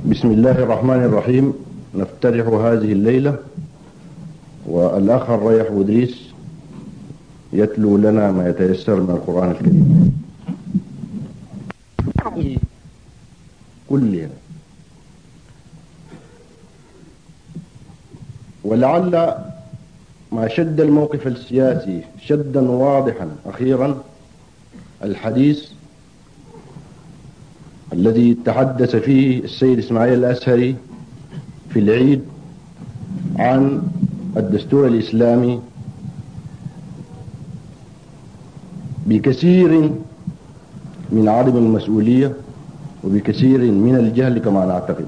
بسم الله الرحمن الرحيم. نفتتح هذه الليلة والأخ الريح بودريس يتلو لنا ما يتيسر من القرآن الكريم كلنا. ولعل ما شد الموقف السياسي شدا واضحا أخيرا الحديث الذي تحدث فيه السيد إسماعيل الأزهري في العيد عن الدستور الإسلامي بكثير من عدم المسؤولية وبكثير من الجهل كما نعتقد.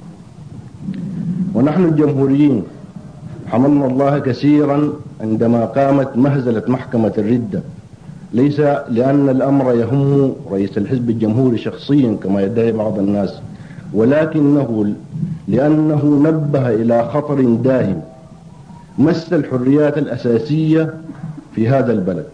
ونحن الجمهوريين حمدنا الله كثيرا عندما قامت مهزلة محكمة الردة، ليس لأن الأمر يهم رئيس الحزب الجمهوري شخصيا كما يدعي بعض الناس، ولكنه لأنه نبه إلى خطر داهم مس الحريات الأساسية في هذا البلد،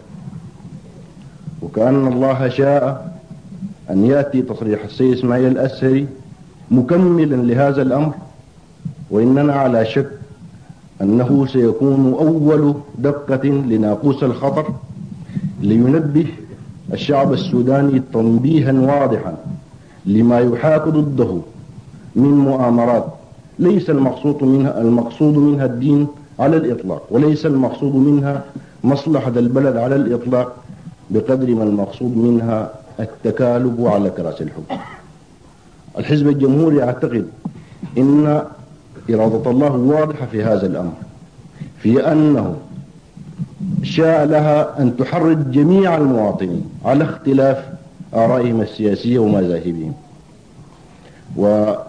وكأن الله شاء أن يأتي تصريح السيد إسماعيل الأزهري مكملا لهذا الأمر، وإننا على شك أنه سيكون أول دقة لناقوس الخطر لينبه الشعب السوداني تنبيها واضحا لما يحاك ضده من مؤامرات ليس المقصود منها الدين على الإطلاق، وليس المقصود منها مصلحة البلد على الإطلاق، بقدر ما المقصود منها التكالب على كراسي الحكم. الحزب الجمهوري يعتقد إن إرادة الله واضحة في هذا الأمر، في أنه شاء لها أن تحرض جميع المواطنين على اختلاف آرائهم السياسية ومذاهبهم. وإني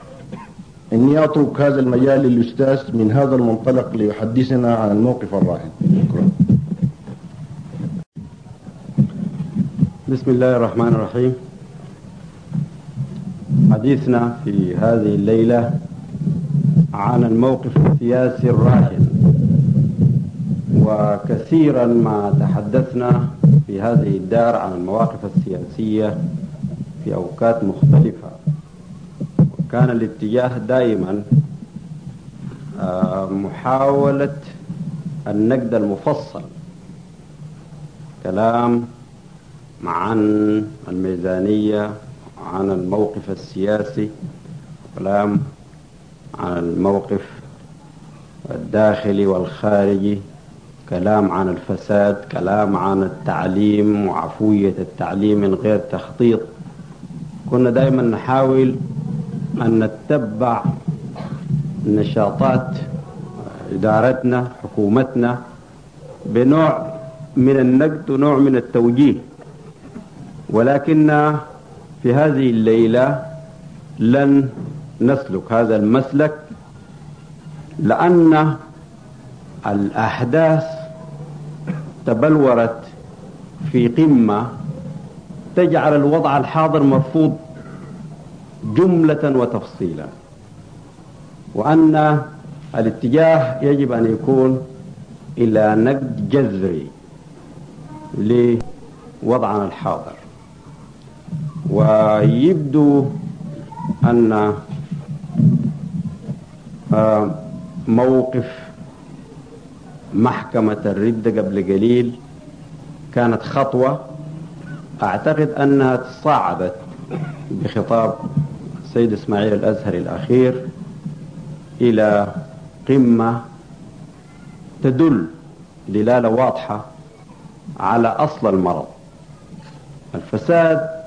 أترك هذا المجال للأستاذ من هذا المنطلق ليحدثنا عن الموقف الراهن. شكرا. بسم الله الرحمن الرحيم. حديثنا في هذه الليلة عن الموقف السياسي الراهن، وكثيرا ما تحدثنا في هذه الدار عن المواقف السياسية في أوقات مختلفة، وكان الاتجاه دائما محاولة النقد المفصل، كلام عن الميزانية، عن الموقف السياسي، كلام عن الموقف الداخلي والخارجي، كلام عن الفساد، كلام عن التعليم وعفوية التعليم من غير تخطيط. كنا دائما نحاول أن نتبع نشاطات إدارتنا حكومتنا بنوع من النقد ونوع من التوجيه، ولكن في هذه الليلة لن نسلك هذا المسلك، لأن الأحداث تبلورت في قمة تجعل الوضع الحاضر مرفوض جملة وتفصيلا، وأن الاتجاه يجب أن يكون إلى نقد جذري لوضعنا الحاضر. ويبدو أن موقف محكمة الردة قبل قليل كانت خطوة أعتقد أنها تصاعدت بخطاب السيد إسماعيل الأزهري الأخير إلى قمة تدل دلالة واضحة على أصل المرض، الفساد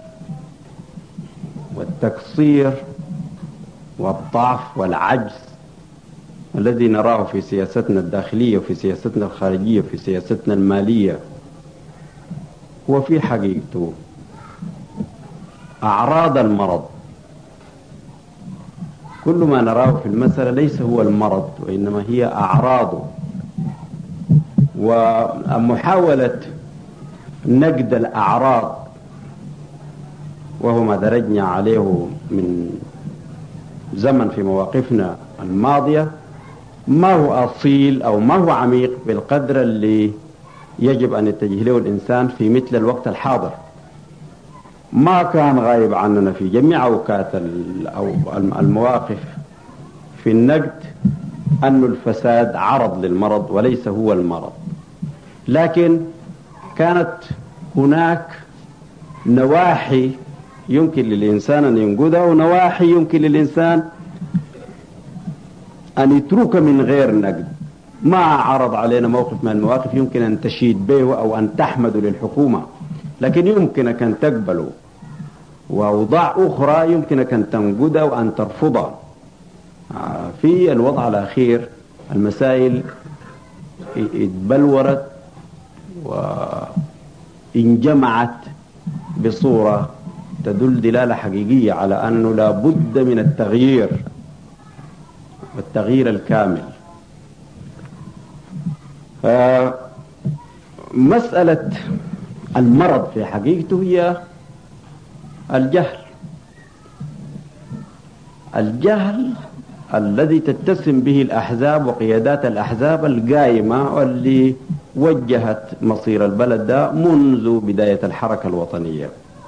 والتقصير والضعف والعجز الذي نراه في سياستنا الداخلية وفي سياستنا الخارجية وفي سياستنا المالية. هو في حقيقته أعراض المرض. كل ما نراه في المسألة ليس هو المرض، وإنما هي أعراضه، ومحاولة نقد الأعراض وهو ما درجنا عليه من زمن في مواقفنا الماضية ما هو أصيل أو ما هو عميق بالقدر اللي يجب أن يتجه له الإنسان في مثل الوقت الحاضر. ما كان غايب عننا في جميع أوقات أو المواقف في النقد أن الفساد عرض للمرض وليس هو المرض، لكن كانت هناك نواحي يمكن للإنسان أن ينقذها ونواحي يمكن للإنسان أن يترك من غير نقد. ما عرض علينا موقف من المواقف يمكن أن تشيد به أو أن تحمد للحكومة، لكن يمكنك أن تقبله، وأوضاع أخرى يمكنك أن تنقدها وأن ترفضها. في الوضع الأخير المسائل اتبلورت وانجمعت بصورة تدل دلالة حقيقية على أنه لا بد من التغيير والتغيير الكامل. مسألة المرض في حقيقته هي الجهل الذي تتسم به الأحزاب وقيادات الأحزاب القائمة واللي وجهت مصير البلد ده منذ بداية الحركة الوطنية.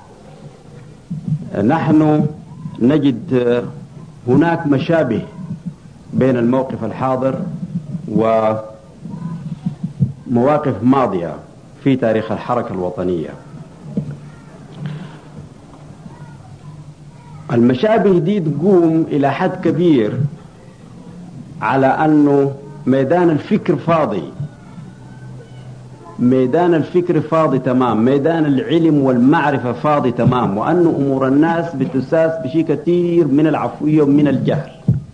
نحن نجد هناك مشابه بين الموقف الحاضر ومواقف ماضية في تاريخ الحركة الوطنية. المشابه دي تقوم إلى حد كبير على أنه ميدان الفكر فاضي، ميدان الفكر فاضي تمام، ميدان العلم والمعرفة فاضي تمام، وأن أمور الناس بتساس بشيء كثير من العفوية ومن الجهل.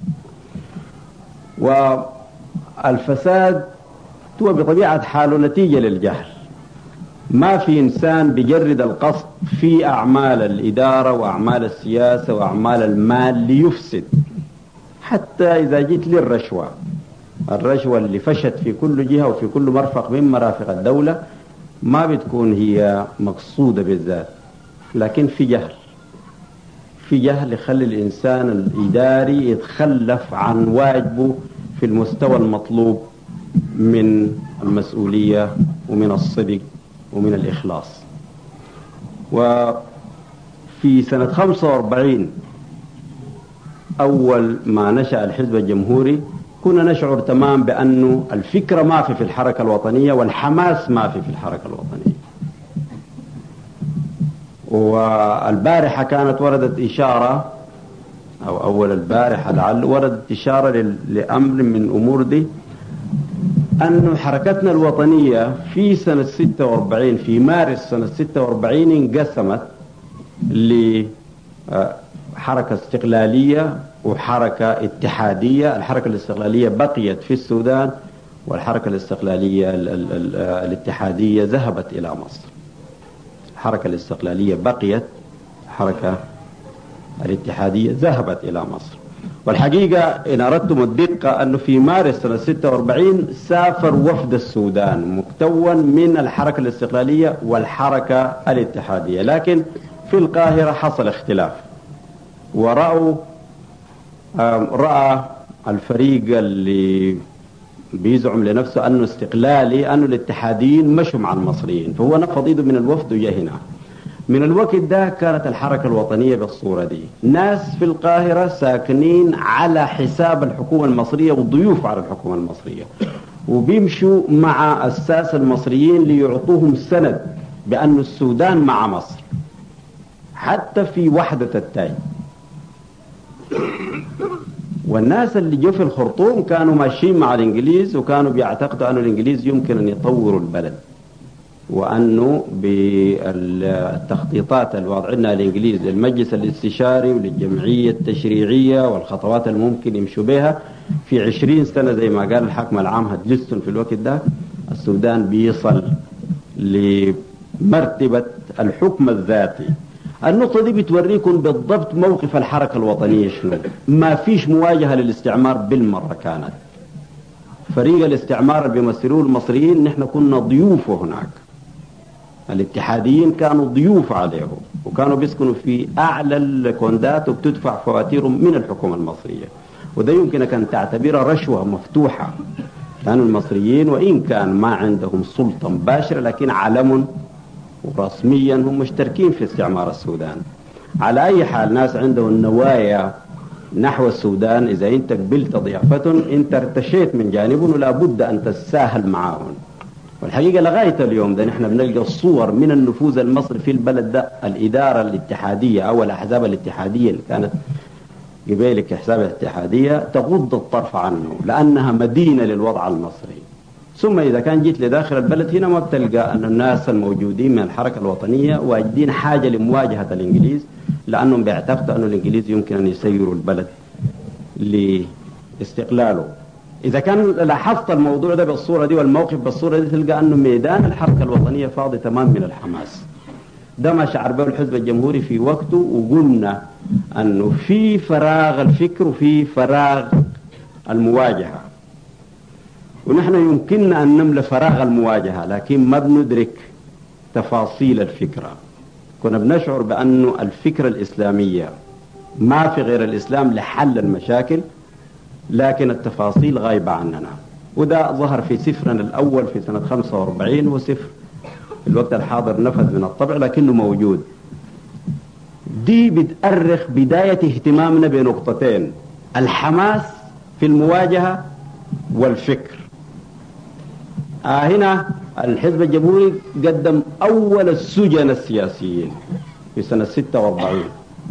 والفساد هو بطبيعة حاله نتيجة للجهل. ما في إنسان بيجرد القصد في أعمال الإدارة وأعمال السياسة وأعمال المال ليفسد. حتى إذا جيت للرشوة، الرشوة اللي فشت في كل جهة وفي كل مرفق من مرافق الدولة ما بتكون هي مقصودة بالذات، لكن في جهل يخلي الإنسان الإداري يتخلف عن واجبه في المستوى المطلوب من المسؤولية ومن الصدق ومن الإخلاص. وفي سنة 45 أول ما نشأ الحزب الجمهوري كنا نشعر تمام بأنه الفكرة ما في الحركة الوطنية والحماس ما في الحركة الوطنية. والبارحة كانت وردت إشارة، أو أول البارحة لعل وردت إشارة لأمر من أمور دي، أن حركتنا الوطنية في سنة 46 في مارس سنة 46 انقسمت لحركة استقلالية وحركة اتحادية. الحركة الاستقلالية بقيت في السودان، والحركة الاستقلالية الاتحادية ذهبت إلى مصر. الحركة الاستقلالية بقيت، الحركة الاتحادية ذهبت إلى مصر. والحقيقة إن أردتم الدقة أنه في مارس سنة 46 سافر وفد السودان مكون من الحركة الاستقلالية والحركة الاتحادية، لكن في القاهرة حصل اختلاف، رأى الفريق اللي بيزعم لنفسه أنه استقلالي أنه الاتحاديين مشوا مع المصريين، فهو نفض يده من الوفد وجه هنا. من الوقت ده كانت الحركة الوطنية بالصورة دي، ناس في القاهرة ساكنين على حساب الحكومة المصرية وضيوف على الحكومة المصرية، وبيمشوا مع الساسة المصريين ليعطوهم سند بأن السودان مع مصر حتى في وحدة التاج. والناس اللي جو في الخرطوم كانوا ماشيين مع الإنجليز، وكانوا بيعتقدوا أن الإنجليز يمكن أن يطوروا البلد، وأنه بالتخطيطات اللي وضعنا الإنجليز للمجلس الاستشاري وللجمعية التشريعية والخطوات الممكن يمشوا بها في 20 سنة زي ما قال الحاكم العام هدلستون في الوقت ده السودان بيصل لمرتبة الحكم الذاتي. النقطة دي بتوريكم بالضبط موقف الحركة الوطنية شنو. ما فيش مواجهة للاستعمار بالمرة، كانت فريق الاستعمار اللي بيمثلوه المصريين نحن كنا ضيوف هناك. الاتحاديين كانوا ضيوف عليهم وكانوا بيسكنوا في أعلى الكوندات وبتدفع فواتيرهم من الحكومة المصرية، وده يمكنك أن تعتبرها رشوة مفتوحة. كانوا المصريين وإن كان ما عندهم سلطة مباشرة لكن علم ورسميا هم مشتركين في استعمار السودان. على أي حال ناس عندهم النوايا نحو السودان، إذا أنت قبلت ضيافتهم أنت ارتشيت من جانبهم ولا بد أن تتساهل معهم. والحقيقة لغاية اليوم ده نحن بنلقى الصور من النفوذ المصري في البلد ده. الإدارة الاتحادية أو الأحزاب الاتحادية اللي كانت قبيلك أحزاب الاتحادية تغض الطرف عنه لأنها مدينة للوضع المصري. ثم إذا كان جيت لداخل البلد هنا ما بتلقى أن الناس الموجودين من الحركة الوطنية واجدين حاجة لمواجهة الإنجليز، لأنهم بيعتقدوا أن الإنجليز يمكن أن يسيروا البلد لاستقلاله. إذا كان لاحظت الموضوع ده بالصورة دي والموقف بالصورة دي تلقى أنه ميدان الحركة الوطنية فاضي تمام من الحماس. ده ما شعر به الحزب الجمهوري في وقته، وقلنا أنه في فراغ الفكر وفي فراغ المواجهة، ونحن يمكننا أن نملى فراغ المواجهة لكن ما بندرك تفاصيل الفكرة. كنا بنشعر بأنه الفكرة الإسلامية ما في غير الإسلام لحل المشاكل، لكن التفاصيل غايبة عننا. وده ظهر في سفرنا الأول في سنة 45، وسفر في الوقت الحاضر نفذ من الطبع لكنه موجود. دي بتأرخ بداية اهتمامنا بنقطتين: الحماس في المواجهة والفكر. هنا الحزب الجمهوري قدم أول السجن السياسيين في سنة 46.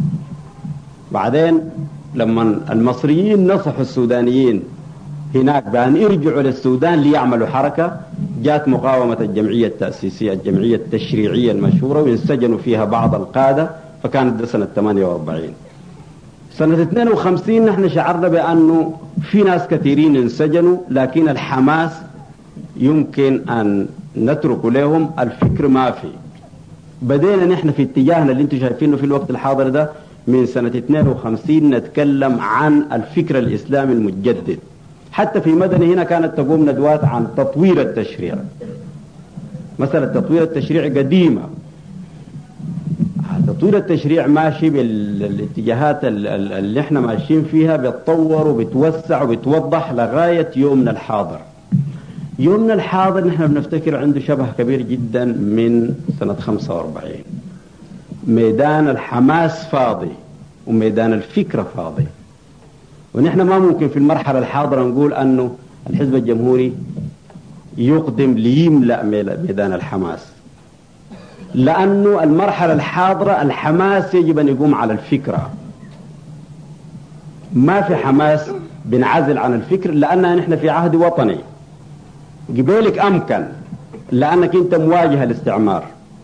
بعدين لما المصريين نصحوا السودانيين هناك بأن يرجعوا للسودان ليعملوا حركة، جاءت مقاومة الجمعية التأسيسية الجمعية التشريعية المشهورة وانسجنوا فيها بعض القادة، فكانت ده سنة 48. سنة 52 نحن شعرنا بأنه في ناس كثيرين انسجنوا لكن الحماس يمكن أن نترك لهم، الفكر ما في. بدينا نحن في اتجاهنا اللي انتم شايفينه في الوقت الحاضر ده من سنة 52 نتكلم عن الفكر الإسلامي المتجدد. حتى في مدني هنا كانت تقوم ندوات عن تطوير التشريع. مثلا تطوير التشريع قديمة، تطوير التشريع ماشي بالاتجاهات اللي احنا ماشيين فيها، بتطور وبتوسع وبتوضح لغاية يومنا الحاضر. يومنا الحاضر نحن بنفتكر عنده شبه كبير جدا من سنة 45. ميدان الحماس فاضي وميدان الفكرة فاضي، ونحن ما ممكن في المرحلة الحاضرة نقول أنه الحزب الجمهوري يقدم ليملأ ميدان الحماس، لأنه المرحلة الحاضرة الحماس يجب أن يقوم على الفكرة. ما في حماس بنعزل عن الفكر، لأننا نحن في عهد وطني. قبلك أمكن لأنك أنت مواجه الاستعمار،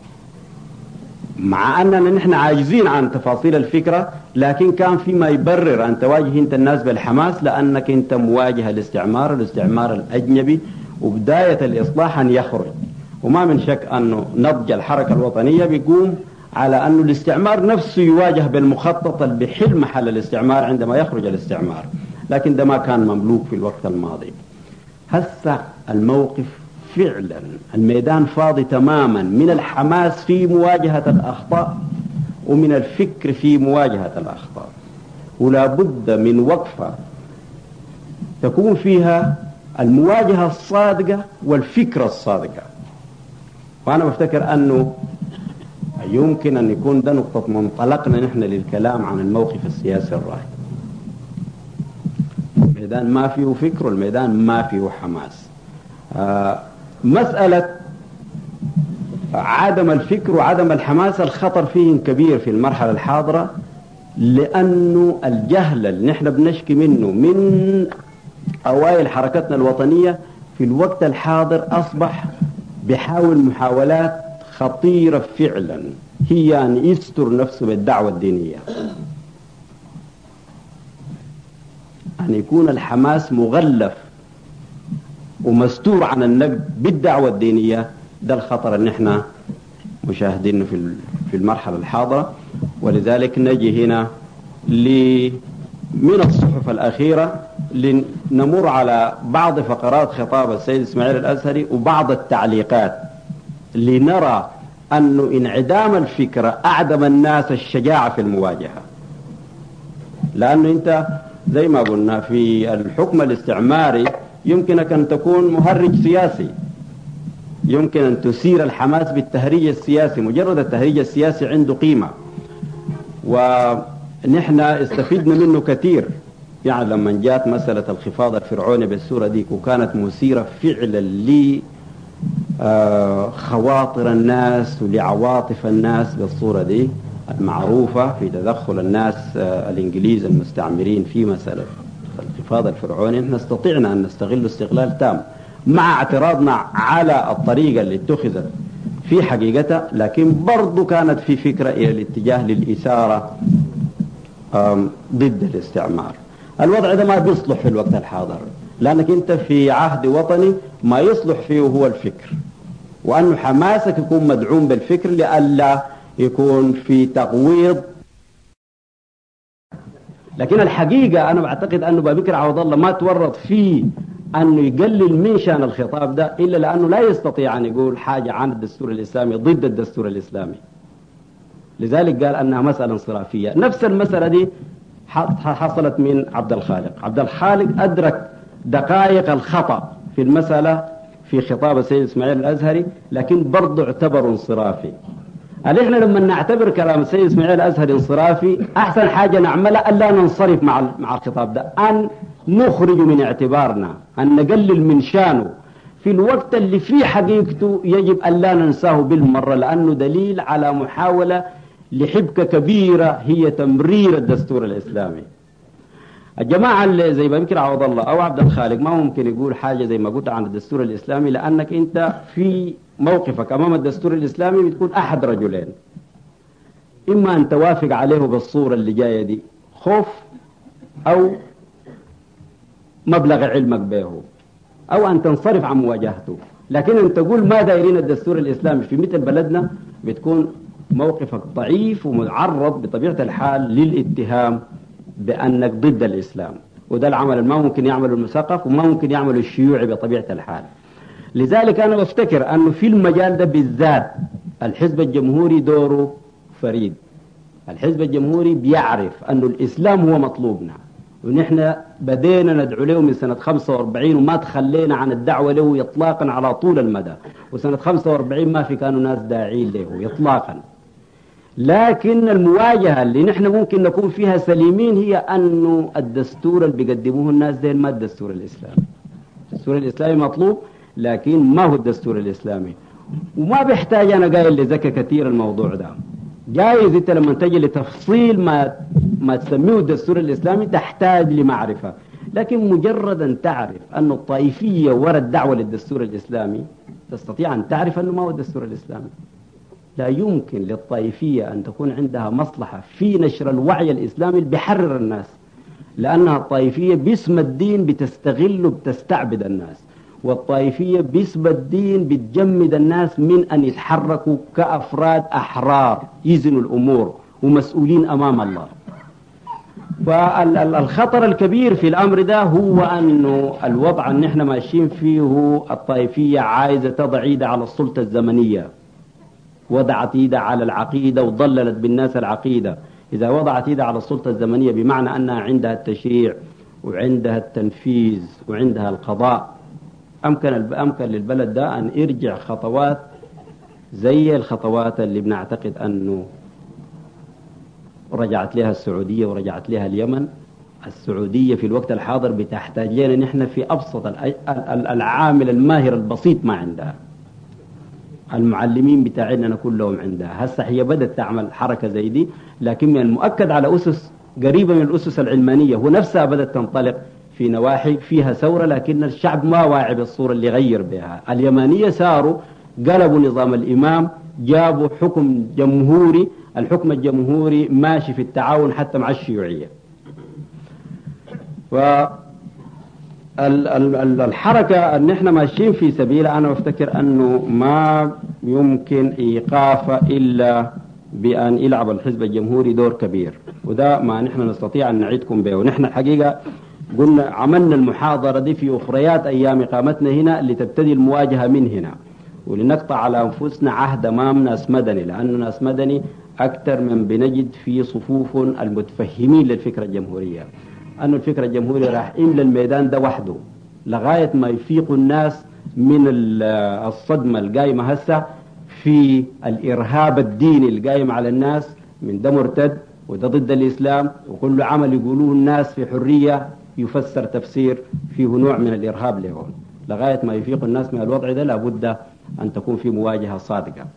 مع أننا نحن عاجزين عن تفاصيل الفكرة، لكن كان فيما يبرر أن تواجه أنت الناس بالحماس لأنك أنت مواجه الاستعمار الأجنبي، وبداية الإصلاح أن يخرج. وما من شك أنه نضج الحركة الوطنية بيقوم على أنه الاستعمار نفسه يواجه بالمخطط اللي بحل محل الاستعمار عندما يخرج الاستعمار، لكن ده ما كان مملوك في الوقت الماضي. هسه الموقف فعلا الميدان فاضي تماما من الحماس في مواجهة الأخطاء ومن الفكر في مواجهة الأخطاء، ولا بد من وقفة تكون فيها المواجهة الصادقة والفكرة الصادقة. وأنا بفتكر أنه يمكن أن يكون ده نقطة منطلقنا نحن للكلام عن الموقف السياسي الراهن. الميدان ما فيه فكر والميدان ما فيه حماس. مسألة عدم الفكر وعدم الحماس الخطر فيه كبير في المرحلة الحاضرة، لأنه الجهل اللي نحن بنشكي منه من أوائل حركتنا الوطنية في الوقت الحاضر أصبح بيحاول محاولات خطيرة فعلا، هي أن يستر نفسه بالدعوة الدينية، أن يكون الحماس مغلف ومستور عن النقد بالدعوة الدينية. ده الخطر اللي نحن مشاهدينه في المرحلة الحاضرة. ولذلك نجي هنا من الصحف الأخيرة لنمر على بعض فقرات خطاب السيد إسماعيل الأزهري وبعض التعليقات، لنرى أنه انعدام الفكرة أعدم الناس الشجاعة في المواجهة. لأنه أنت زي ما قلنا في الحكم الاستعماري يمكنك أن تكون مهرج سياسي، يمكن أن تثير الحماس بالتهريج السياسي. مجرد التهريج السياسي عنده قيمة، ونحن استفدنا منه كثير. يعني لما جاءت مسألة الخفاض الفرعوني بالسورة ديك وكانت مثيرة فعلا لخواطر الناس ولعواطف الناس بالصورة دي المعروفة في تدخل الناس الإنجليز المستعمرين في مسألة الخفاض الفرعوني، نحن استطعنا أن نستغل استغلال تام مع اعتراضنا على الطريقة اللي اتخذت في حقيقتها، لكن برضو كانت في فكرة إلى الاتجاه للإثارة ضد الاستعمار. الوضع ده ما بيصلح في الوقت الحاضر، لأنك أنت في عهد وطني ما يصلح فيه هو الفكر، وأنه حماسك يكون مدعوم بالفكر لئلا يكون في تغويض. لكن الحقيقة أنا بعتقد أنه بكر عوض الله ما تورط فيه أنه يقلل من شأن الخطاب ده، إلا لأنه لا يستطيع أن يقول حاجة عن الدستور الإسلامي ضد الدستور الإسلامي. لذلك قال أنها مسألة انصرافية. نفس المسألة دي حصلت من عبد الخالق. عبد الخالق أدرك دقائق الخطأ في المسألة في خطاب السيد إسماعيل الأزهري، لكن برضو اعتبر انصرافي. احنا لما نعتبر كلام السيد إسماعيل الأزهري انصرافي، أحسن حاجة نعملها ألا ننصرف مع الخطاب ده، أن نخرج من اعتبارنا، أن نقلل من شانه في الوقت اللي فيه حقيقته يجب ألا ننساه بالمرة، لأنه دليل على محاولة لحبكة كبيرة هي تمرير الدستور الإسلامي. الجماعة اللي زي بكر عوض الله أو عبد الخالق ما ممكن يقول حاجة زي ما قلت عن الدستور الإسلامي، لأنك أنت في موقفك أمام الدستور الإسلامي بتكون أحد رجلين: إما أن توافق عليه بالصورة اللي جاية دي خوف، أو مبلغ علمك به، أو أن تنصرف عن مواجهته. لكن أن تقول ما دايرين الدستور الإسلامي في مثل بلدنا بتكون موقفك ضعيف ومعرض بطبيعة الحال للاتهام بأنك ضد الإسلام، وده العمل ما ممكن يعمله المثقف وما ممكن يعمله الشيوعي بطبيعة الحال. لذلك أنا بفتكر أنه في المجال ده بالذات الحزب الجمهوري دوره فريد. الحزب الجمهوري بيعرف أنه الإسلام هو مطلوبنا، ونحن بدينا ندعو له من سنة 45 وما تخلينا عن الدعوة له إطلاقا على طول المدى، وسنة 45 ما في كانوا ناس داعين له إطلاقا. لكن المواجهة اللي نحن ممكن نكون فيها سليمين هي أنه الدستور اللي بيقدموه الناس ده ما الدستور الإسلامي. الدستور الإسلامي مطلوب، لكن ما هو الدستور الإسلامي. وما بيحتاج أنا قايل لذكى كثير الموضوع ده. جايز أنت لما تجي لتفصيل ما تسميه الدستور الإسلامي تحتاج لمعرفة، لكن مجرد أن تعرف أن الطائفية وراء الدعوة للدستور الإسلامي تستطيع أن تعرف أنه ما هو الدستور الإسلامي. لا يمكن للطائفية أن تكون عندها مصلحة في نشر الوعي الإسلامي اللي بيحرر الناس، لأنها الطائفية باسم الدين بتستغل وبتستعبد الناس، والطائفية باسم الدين بتجمد الناس من أن يتحركوا كأفراد أحرار يزنوا الأمور ومسؤولين أمام الله. فالخطر الكبير في الأمر ده هو أنه الوضع أن احنا ماشيين فيه الطائفية عايزة تضع ايدها على السلطة الزمنية، وضعت ايدها على العقيدة وضللت بالناس العقيدة. إذا وضعت ايدها على السلطة الزمنية بمعنى أنها عندها التشريع وعندها التنفيذ وعندها القضاء، أمكن للبلد ده أن يرجع خطوات زي الخطوات اللي بنعتقد أنه رجعت لها السعودية ورجعت لها اليمن. السعودية في الوقت الحاضر بتحتاج لنا نحن في أبسط العامل الماهر البسيط ما عندها. المعلمين بتاعنا كلهم عندها. هسه هي بدأت تعمل حركة زي دي، لكن من المؤكد على أسس قريبة من الأسس العلمانية، ونفسها بدأت تنطلق في نواحي فيها ثورة، لكن الشعب ما واعي بالصورة اللي غير بها. اليمانية ساروا قلبوا نظام الإمام، جابوا حكم جمهوري. الحكم الجمهوري ماشي في التعاون حتى مع الشيوعية. فالحركة أن احنا ماشيين في سبيل، أنا أفتكر أنه ما يمكن إيقافه إلا بأن يلعب الحزب الجمهوري دور كبير، وده ما نحن نستطيع أن نعيدكم به. ونحن الحقيقة قلنا عملنا المحاضرة دي في أخريات أيام إقامتنا هنا لتبتدي المواجهة من هنا، ولنقطع على أنفسنا عهد أمام ناس مدني، لأنه ناس مدني أكثر من بنجد في صفوف المتفهمين للفكرة الجمهورية، أن الفكرة الجمهورية راح يملى الميدان ده وحده لغاية ما يفيقوا الناس من الصدمة القايمة هسه في الإرهاب الديني القايم على الناس، من ده مرتد وده ضد الإسلام، وكل عمل يقولوه الناس في حرية يفسر تفسير فيه نوع من الإرهاب لهم. لغاية ما يفيق الناس من الوضع ده لابد أن تكون في مواجهة صادقة.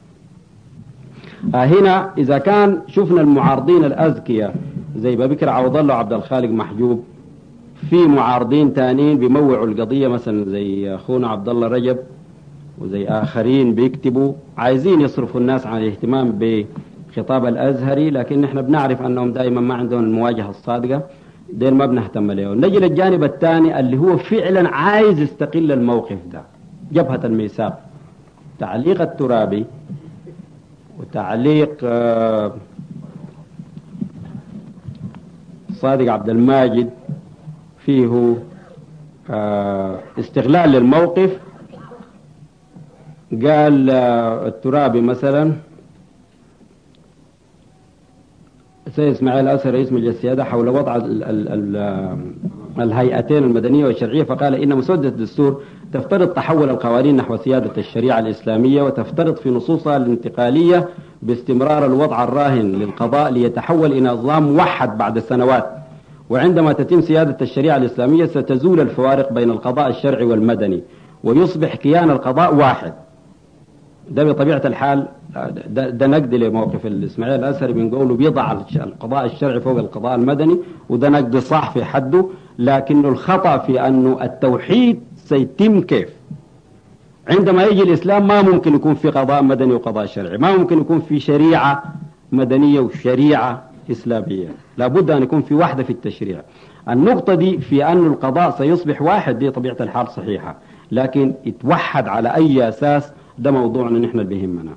هنا إذا كان شفنا المعارضين الأذكياء زي بكر عوض الله وعبد الخالق محجوب، في معارضين تانيين بيموعوا القضية مثلا زي أخونا عبد الله رجب وزي آخرين بيكتبوا عايزين يصرفوا الناس عن الاهتمام بخطاب الأزهري، لكن نحن بنعرف أنهم دائما ما عندهم المواجهة الصادقة، دين ما بنهتم له. نجي للجانب الثاني اللي هو فعلا عايز يستقل الموقف ده، جبهة الميثاق. تعليق الترابي وتعليق صادق عبد الماجد فيه استغلال للموقف. قال الترابي مثلا: سيد اسماعيل الأسهري رئيس مجلس السيادة حول وضع الهيئتين المدنية والشرعية، فقال إن مسودة الدستور تفترض تحول القوانين نحو سيادة الشريعة الإسلامية، وتفترض في نصوصها الانتقالية باستمرار الوضع الراهن للقضاء ليتحول إلى نظام موحد بعد سنوات، وعندما تتم سيادة الشريعة الإسلامية ستزول الفوارق بين القضاء الشرعي والمدني ويصبح كيان القضاء واحد. ده بطبيعة الحال ده نقد لموقف الإسماعيل الأسهري من قوله بيضع القضاء الشرعي فوق القضاء المدني، وده نقد صح في حده، لكنه الخطأ في أنه التوحيد سيتم كيف؟ عندما يجي الإسلام ما ممكن يكون في قضاء مدني وقضاء شرعي، ما ممكن يكون في شريعة مدنية وشريعة إسلامية، لابد أن يكون في وحدة في التشريع. النقطة دي في أن القضاء سيصبح واحد دي طبيعة الحال صحيحة، لكن يتوحد على أي أساس؟ ده موضوعنا نحن اللي بيهمنا.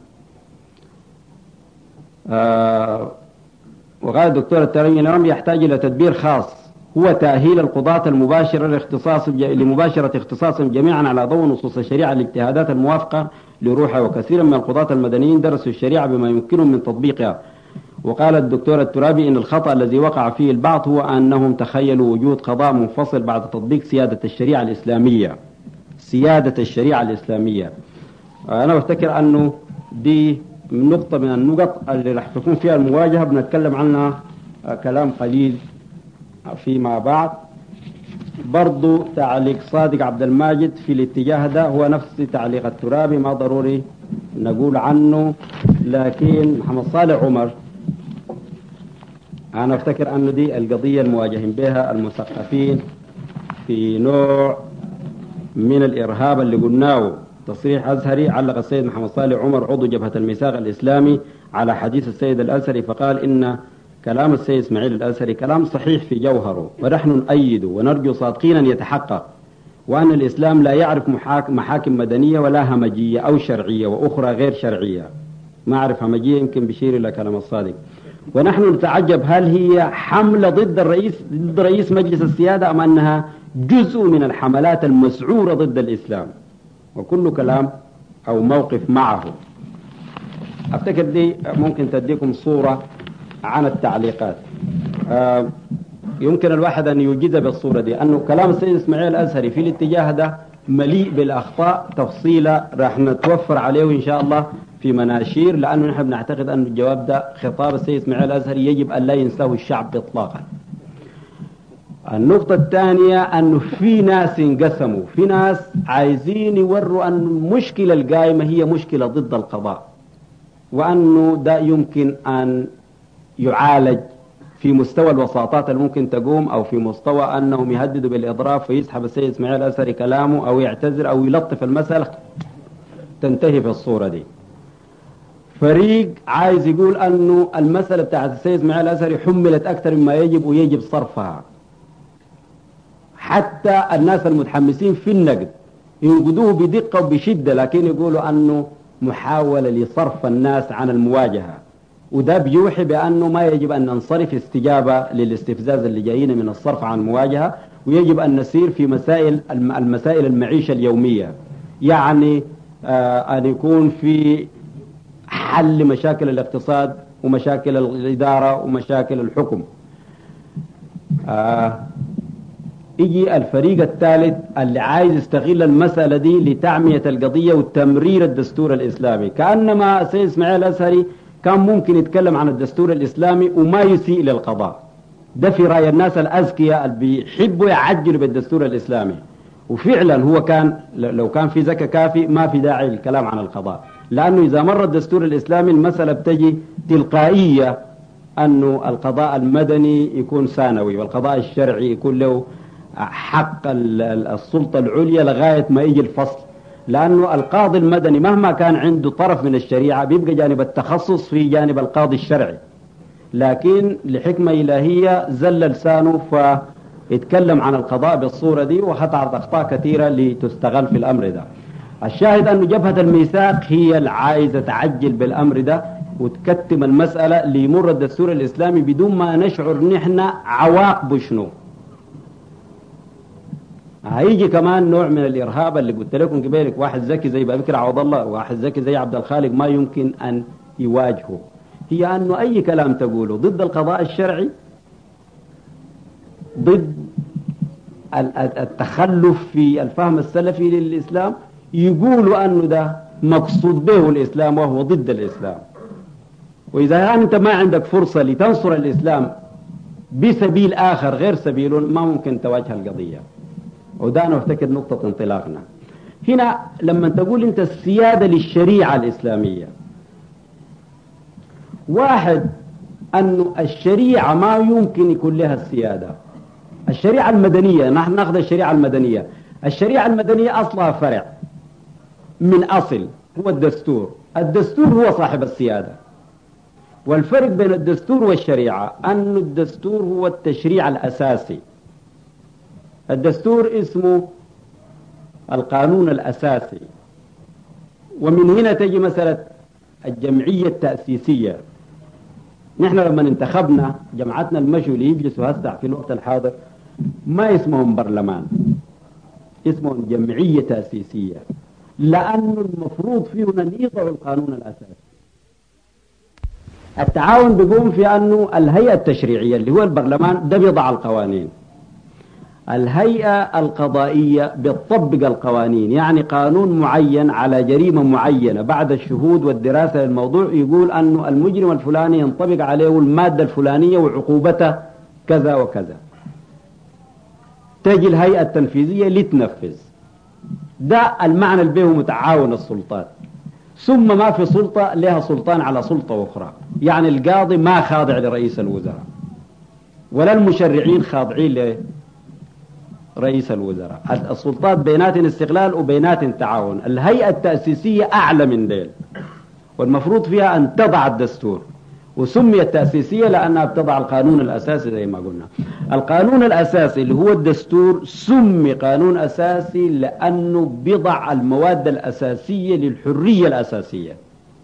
وقال الدكتور الترمي يحتاج إلى تدبير خاص هو تأهيل القضاة المباشرة لمباشرة اختصاصهم جميعا على ضوء نصوص الشريعة الاجتهادات الموافقة لروحها، وكثيرا من القضاة المدنيين درسوا الشريعة بما يمكنهم من تطبيقها. وقال الدكتور الترابي إن الخطأ الذي وقع فيه البعض هو أنهم تخيلوا وجود قضاء منفصل بعد تطبيق سيادة الشريعة الإسلامية. سيادة الشريعة الإسلامية، أنا بفتكر أنه دي نقطة من النقط اللي رح تكون فيها المواجهة، بنتكلم عنها كلام قليل فيما بعد. برضو تعليق صادق عبد الماجد في الاتجاه ده هو نفس تعليق الترابي، ما ضروري نقول عنه، لكن محمد صالح عمر أنا أفتكر أنه دي القضية المواجهين بها المثقفين في نوع من الإرهاب اللي قلناه. تصريح أزهري علق السيد محمد صالح عمر عضو جبهة الميثاق الإسلامي على حديث السيد الأزهري، فقال إن كلام السيد إسماعيل الأزهري كلام صحيح في جوهره، ونحن نؤيده ونرجو صادقين أن يتحقق، وأن الإسلام لا يعرف محاكم مدنية ولا همجية أو شرعية وأخرى غير شرعية. ما أعرف همجية يمكن بشير إلى كلام الصادق. ونحن نتعجب هل هي حملة ضد رئيس مجلس السيادة أم أنها جزء من الحملات المسعورة ضد الإسلام، وكل كلام أو موقف معه. أفتكر دي ممكن تديكم صورة عن التعليقات. يمكن الواحد أن يوجد بالصورة دي أنه كلام السيد إسماعيل الأزهري في الاتجاه ده مليء بالأخطاء، تفصيلة راح نتوفر عليه إن شاء الله في مناشير، لأنه نحن بنعتقد أن الجواب ده خطاب السيد إسماعيل الأزهري يجب أن لا ينساه الشعب إطلاقا. النقطة الثانية أنه في ناس انقسموا، في ناس عايزين يوروا أن المشكلة القائمة هي مشكلة ضد القضاء، وأنه ده يمكن أن يعالج في مستوى الوساطات اللي ممكن تقوم، أو في مستوى أنهم يهددوا بالإضراب فيسحب السيد إسماعيل الأزهري كلامه أو يعتذر أو يلطف المسألة تنتهي في الصورة دي. فريق عايز يقول أنه المسألة بتاعت السيد إسماعيل الأزهري حملت أكثر مما يجب ويجب صرفها. حتى الناس المتحمسين في النقد ينقدوه بدقة وبشدة، لكن يقولوا أنه محاولة لصرف الناس عن المواجهة، وده بيوحي بأنه ما يجب أن ننصرف استجابة للاستفزاز اللي جايين من الصرف عن المواجهة، ويجب أن نسير في المسائل المعيشة اليومية، يعني أن يكون في حل مشاكل الاقتصاد ومشاكل الإدارة ومشاكل الحكم. يجي الفريق الثالث اللي عايز يستغل المسألة دي لتعمية القضية وتمرير الدستور الإسلامي، كأنما سيد إسماعيل الأزهري كان ممكن يتكلم عن الدستور الإسلامي وما يسيء للقضاء. ده في رأي الناس الأذكياء اللي بيحبوا يعجلوا بالدستور الإسلامي، وفعلا هو كان لو كان في ذكاء كافي ما في داعي للكلام عن القضاء، لأنه إذا مر الدستور الإسلامي المسألة بتجي تلقائية أنه القضاء المدني يكون ثانوي والقضاء الشرعي يكون له حق السلطة العليا لغاية ما يجي الفصل، لأنه القاضي المدني مهما كان عنده طرف من الشريعة بيبقى جانب التخصص في جانب القاضي الشرعي، لكن لحكمة إلهية زل لسانه فيتكلم عن القضاء بالصورة دي وهتعرض أخطاء كثيرة لتستغل في الأمر ده. الشاهد أنه جبهة الميثاق هي العايزة تعجل بالأمر ده وتكتم المسألة ليمر الدستور الإسلامي بدون ما نشعر نحن عواقبه شنو. هيجي كمان نوع من الإرهاب اللي قلت لكم قبلك، واحد ذكي زي بكر عوض الله وواحد ذكي زي عبد الخالق ما يمكن أن يواجهه، هي أنه أي كلام تقوله ضد القضاء الشرعي، ضد التخلف في الفهم السلفي للإسلام، يقولوا أنه ده مقصود به الإسلام وهو ضد الإسلام. وإذا كان أنت ما عندك فرصة لتنصر الإسلام بسبيل آخر غير سبيله ما ممكن تواجه القضية. وده أنا أفتكر نقطة انطلاقنا هنا لما تقول أنت السيادة للشريعة الإسلامية. واحد، أنه الشريعة ما يمكن يكون لها السيادة. الشريعة المدنية، نحن نأخذ الشريعة المدنية، الشريعة المدنية أصلها فرع من أصل هو الدستور. الدستور هو صاحب السيادة. والفرق بين الدستور والشريعة أن الدستور هو التشريع الأساسي. الدستور اسمه القانون الأساسي. ومن هنا تجي مسألة الجمعية التأسيسية. نحن لما انتخبنا جماعتنا المشوا اللي يجلسوا هسه في الوقت الحاضر ما اسمهم برلمان، اسمهم جمعية تأسيسية، لأنه المفروض فيهم أن يضعوا القانون الأساسي. التعاون بيقوم في أنه الهيئة التشريعية اللي هو البرلمان ده بيضع القوانين، الهيئة القضائية بتطبق القوانين، يعني قانون معين على جريمة معينة بعد الشهود والدراسة للموضوع يقول أنه المجرم الفلاني ينطبق عليه المادة الفلانية وعقوبته كذا وكذا. تجي الهيئة التنفيذية لتنفذ. ده المعنى اللي به متعاون السلطات. ثم ما في سلطة لها سلطان على سلطة أخرى، يعني القاضي ما خاضع لرئيس الوزراء ولا المشرعين خاضعين لرئيس الوزراء. السلطات بينات استقلال وبينات تعاون. الهيئة التأسيسية أعلى من ذلك والمفروض فيها أن تضع الدستور، وسميت تأسيسية لأنها بتضع القانون الأساسي زي ما قلنا. القانون الأساسي اللي هو الدستور سمي قانون أساسي لأنه بضع المواد الأساسية للحرية الأساسية.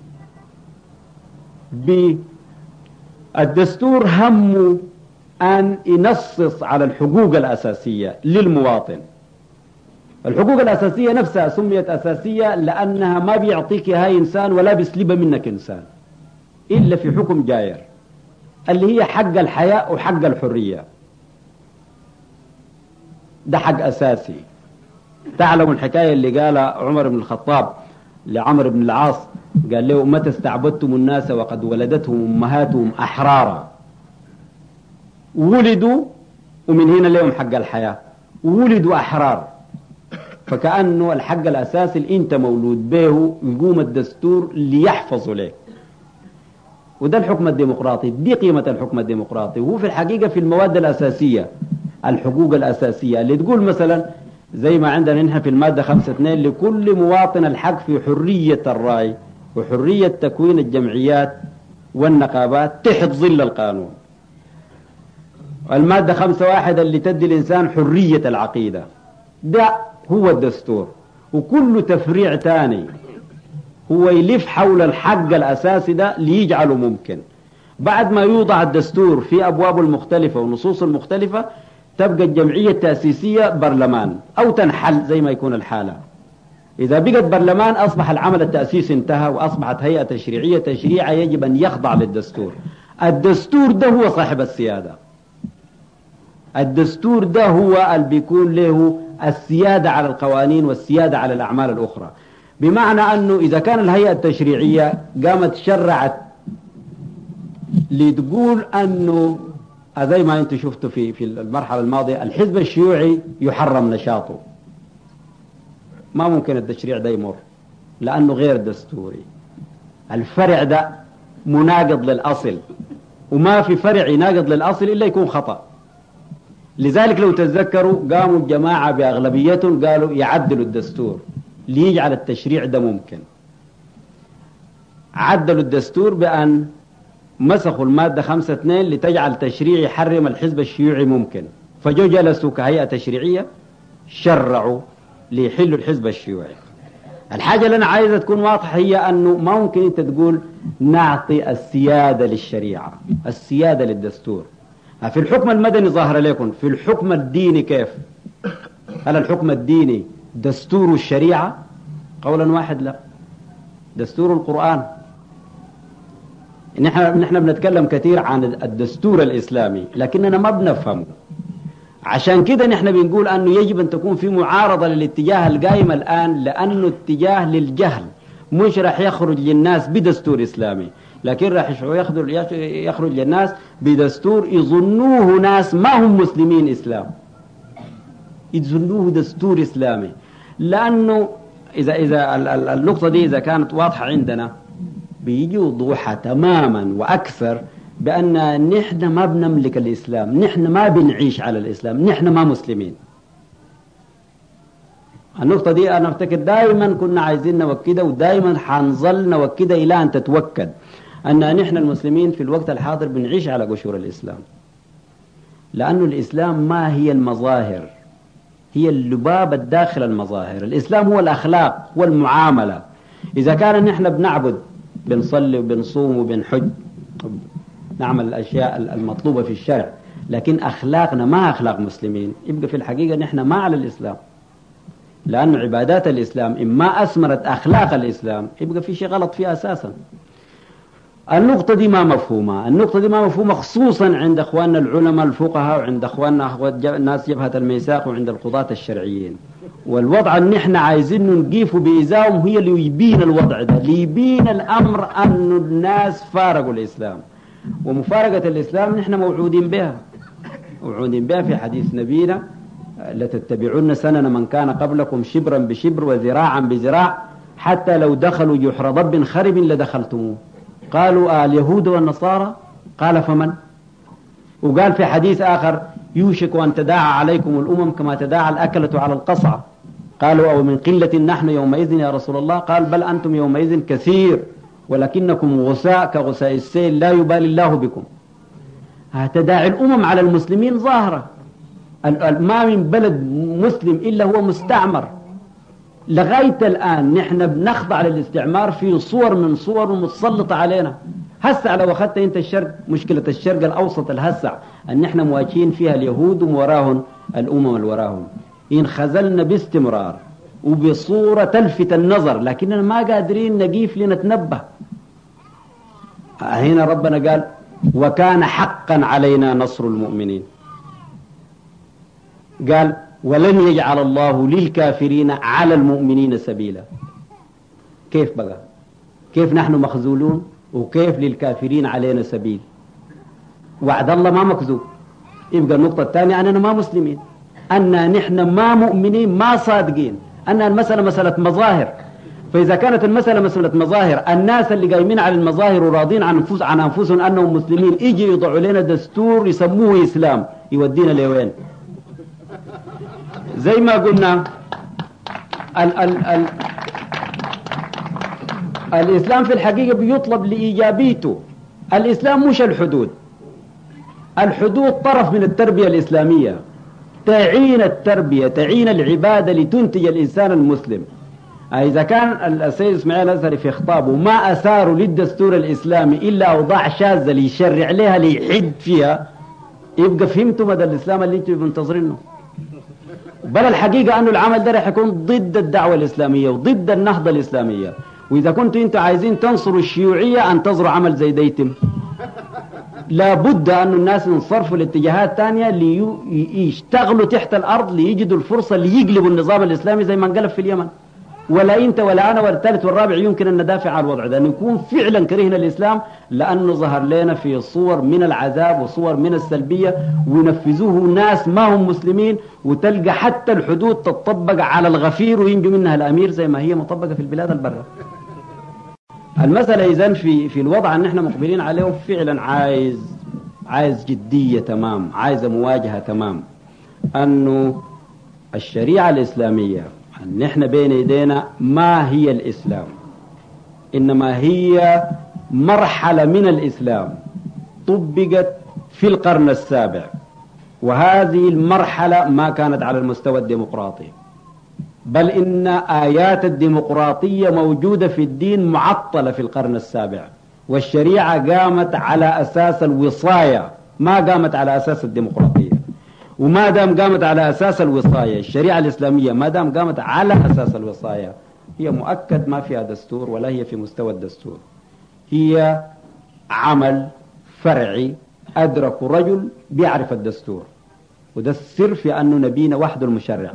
بالدستور همه أن ينصص على الحقوق الأساسية للمواطن. الحقوق الأساسية نفسها سميت أساسية لأنها ما بيعطيك هاي إنسان ولا بيسلبها منك إنسان إلا في حكم جاير، اللي هي حق الحياة وحق الحرية. ده حق أساسي. تعلم الحكاية اللي قالها عمر بن الخطاب لعمر بن العاص، قال له: متى استعبدتم الناس وقد ولدتهم أمهاتهم أحرارا؟ ولدوا ومن هنا لهم حق الحياة، ولدوا أحرار. فكأنه الحق الأساسي اللي أنت مولود به يقوم الدستور ليحفظه لك. وده الحكم الديمقراطي، دي قيمة الحكم الديمقراطي. وهو في الحقيقة في المواد الأساسية، الحقوق الأساسية اللي تقول مثلا زي ما عندنا نحن في المادة 5.2 لكل مواطن الحق في حرية الرأي وحرية تكوين الجمعيات والنقابات تحت ظل القانون. المادة 5.1 اللي تدي الإنسان حرية العقيدة. ده هو الدستور. وكل تفريع تاني هو يلف حول الحق الأساسي ده ليجعله ممكن. بعد ما يوضع الدستور في أبوابه المختلفة ونصوص المختلفة تبقى الجمعية التأسيسية برلمان أو تنحل زي ما يكون الحالة. إذا بقت برلمان أصبح العمل التأسيسي انتهى وأصبحت هيئة تشريعية. تشريعها يجب أن يخضع للدستور. الدستور ده هو صاحب السيادة. الدستور ده هو اللي بيكون له السيادة على القوانين والسيادة على الأعمال الأخرى. بمعنى أنه إذا كان الهيئة التشريعية قامت شرعت لتقول أنه زي ما أنتم شفتوا في المرحلة الماضية الحزب الشيوعي يحرم نشاطه، ما ممكن التشريع ده يمر لأنه غير دستوري. الفرع ده مناقض للأصل، وما في فرع يناقض للأصل إلا يكون خطأ. لذلك لو تتذكروا قاموا الجماعة بأغلبيتهم قالوا يعدلوا الدستور ليجعل التشريع ده ممكن. عدلوا الدستور بأن مسخوا المادة 5(2) لتجعل تشريع يحرم الحزب الشيوعي ممكن، فجو جلسوا كهيئة تشريعية شرعوا ليحلوا الحزب الشيوعي. الحاجة اللي أنا عايزة تكون واضحة هي أنه ما ممكن أنت تقول نعطي السيادة للشريعة، السيادة للدستور. في الحكم المدني ظاهر لكم، في الحكم الديني كيف؟ هل الحكم الديني دستور الشريعة؟ قولا واحد لا، دستور القرآن. نحن بنتكلم كثير عن الدستور الإسلامي لكننا ما بنفهمه. عشان كده نحن بنقول أنه يجب أن تكون في معارضة للاتجاه القائم الآن، لأنه اتجاه للجهل، مش راح يخرج للناس بدستور إسلامي، لكن راح يخرج للناس بدستور يظنوه ناس ما هم مسلمين إسلام، يظنوه دستور إسلامي. لأنه إذا النقطة دي إذا كانت واضحة عندنا بيجي وضوحها تماما وأكثر بأن نحن ما بنملك الإسلام، نحن ما بنعيش على الإسلام، نحن ما مسلمين. النقطة دي أنا أفتكر دائما كنا عايزين نوكدها، ودائما حنظل نوكدها إلى أن تتوكد أن نحن المسلمين في الوقت الحاضر بنعيش على قشور الإسلام. لأن الإسلام ما هي المظاهر، هي اللباب الداخل المظاهر. الإسلام هو الأخلاق والمعاملة. إذا كان نحن بنعبد، بنصلي وبنصوم وبنحج، نعمل الأشياء المطلوبة في الشرع، لكن أخلاقنا ما أخلاق مسلمين، يبقى في الحقيقة نحن ما على الإسلام. لأن عبادات الإسلام إما أثمرت أخلاق الإسلام يبقى في شيء غلط فيها أساسا. النقطة دي ما مفهومة، النقطة دي ما مفهومة خصوصا عند أخواننا العلماء الفقهاء، وعند أخواننا الناس جبهة الميثاق، وعند القضاة الشرعيين. والوضع اللي نحن عايزين نقيفه بإزاهم هي اللي يبين الوضع ده، اللي يبين الأمر أن الناس فارقوا الإسلام. ومفارقة الإسلام نحن موعودين بها في حديث نبينا: لتتبعون سنن من كان قبلكم شبرا بشبر وذراعا بذراع حتى لو دخلوا جحر ضب خرب لدخلتموه. قالوا اليهود والنصارى؟ قال فمن؟ وقال في حديث آخر: يوشك أن تداعى عليكم الأمم كما تداعى الأكلة على القصعة. قالوا أو من قلة نحن يومئذ يا رسول الله؟ قال بل أنتم يومئذ كثير ولكنكم غثاء كغثاء السيل لا يبالي الله بكم. تداعي الأمم على المسلمين ظاهرة، ما من بلد مسلم إلا هو مستعمر. لغاية الآن نحن بنخضع للاستعمار في صور من صور متسلطة علينا. هسع لو أخذت أنت الشرق، مشكلة الشرق الأوسط الهسع أن نحن مواجهين فيها اليهود ووراهم الأمم اللي وراهم، انخزلنا باستمرار وبصورة تلفت النظر، لكننا ما قادرين نقيف لنتنبه. هنا ربنا قال: وكان حقا علينا نصر المؤمنين. قال: ولن يجعل الله للكافرين على المؤمنين سبيلا. كيف بقى؟ كيف نحن مخذولون وكيف للكافرين علينا سبيل؟ وعد الله ما مكذوب. يبقى النقطة الثانية أننا ما مسلمين، أن نحن ما مؤمنين، ما صادقين، أن المسألة مسألة مظاهر. فإذا كانت المسألة مسألة مظاهر، الناس اللي قايمين على المظاهر وراضين عن أنفسهم أنهم مسلمين يجي يضعوا لنا دستور يسموه إسلام، يودينا لوين؟ زي ما قلنا الإسلام في الحقيقة بيطلب لإيجابيته. الإسلام مش الحدود، الحدود طرف من التربية الإسلامية، تعين التربية، تعين العبادة لتنتج الإنسان المسلم. إذا كان السيد إسماعيل الأزهري في خطابه ما أثاروا للدستور الإسلامي إلا أوضاع شاذة ليشرع لها ليحد فيها، يبقى فهمتوا مدى الإسلام اللي انتم منتظرينه. بل الحقيقة أنه العمل ده رح يكون ضد الدعوة الإسلامية وضد النهضة الإسلامية. وإذا كنتوا أنتوا عايزين تنصروا الشيوعية انتظروا عمل زي ده يتم. لا بد أن الناس ينصرفوا لاتجاهات تانية ليشتغلوا تحت الأرض ليجدوا الفرصة ليقلبوا النظام الإسلامي زي ما انقلب في اليمن. ولا أنت ولا أنا ولا الثالث والرابع يمكن أن ندافع عن الوضع ده، أن يكون فعلا كرهنا الإسلام لأنه ظهر لنا في صور من العذاب وصور من السلبية وينفذوه ناس ما هم مسلمين، وتلقى حتى الحدود تطبق على الغفير وينجو منها الأمير زي ما هي مطبقة في البلاد البرة. المسألة إذن في الوضع أن احنا مقبلين عليه فعلا عايز جدية تمام، عايز مواجهة تمام. أنه الشريعة الإسلامية أن احنا بين يدينا ما هي الإسلام، إنما هي مرحلة من الإسلام طبقت في القرن السابع، وهذه المرحلة ما كانت على المستوى الديمقراطي، بل إن آيات الديمقراطية موجودة في الدين معطلة في القرن السابع، والشريعة قامت على أساس الوصاية ما قامت على أساس الديمقراطية. وما دام قامت على أساس الوصاية الشريعة الإسلامية ما دام قامت على أساس الوصاية هي مؤكد ما فيها دستور ولا هي في مستوى الدستور، هي عمل فرعي أدرك رجل بيعرف الدستور، وده السر في أنه نبينا وحده المشرع.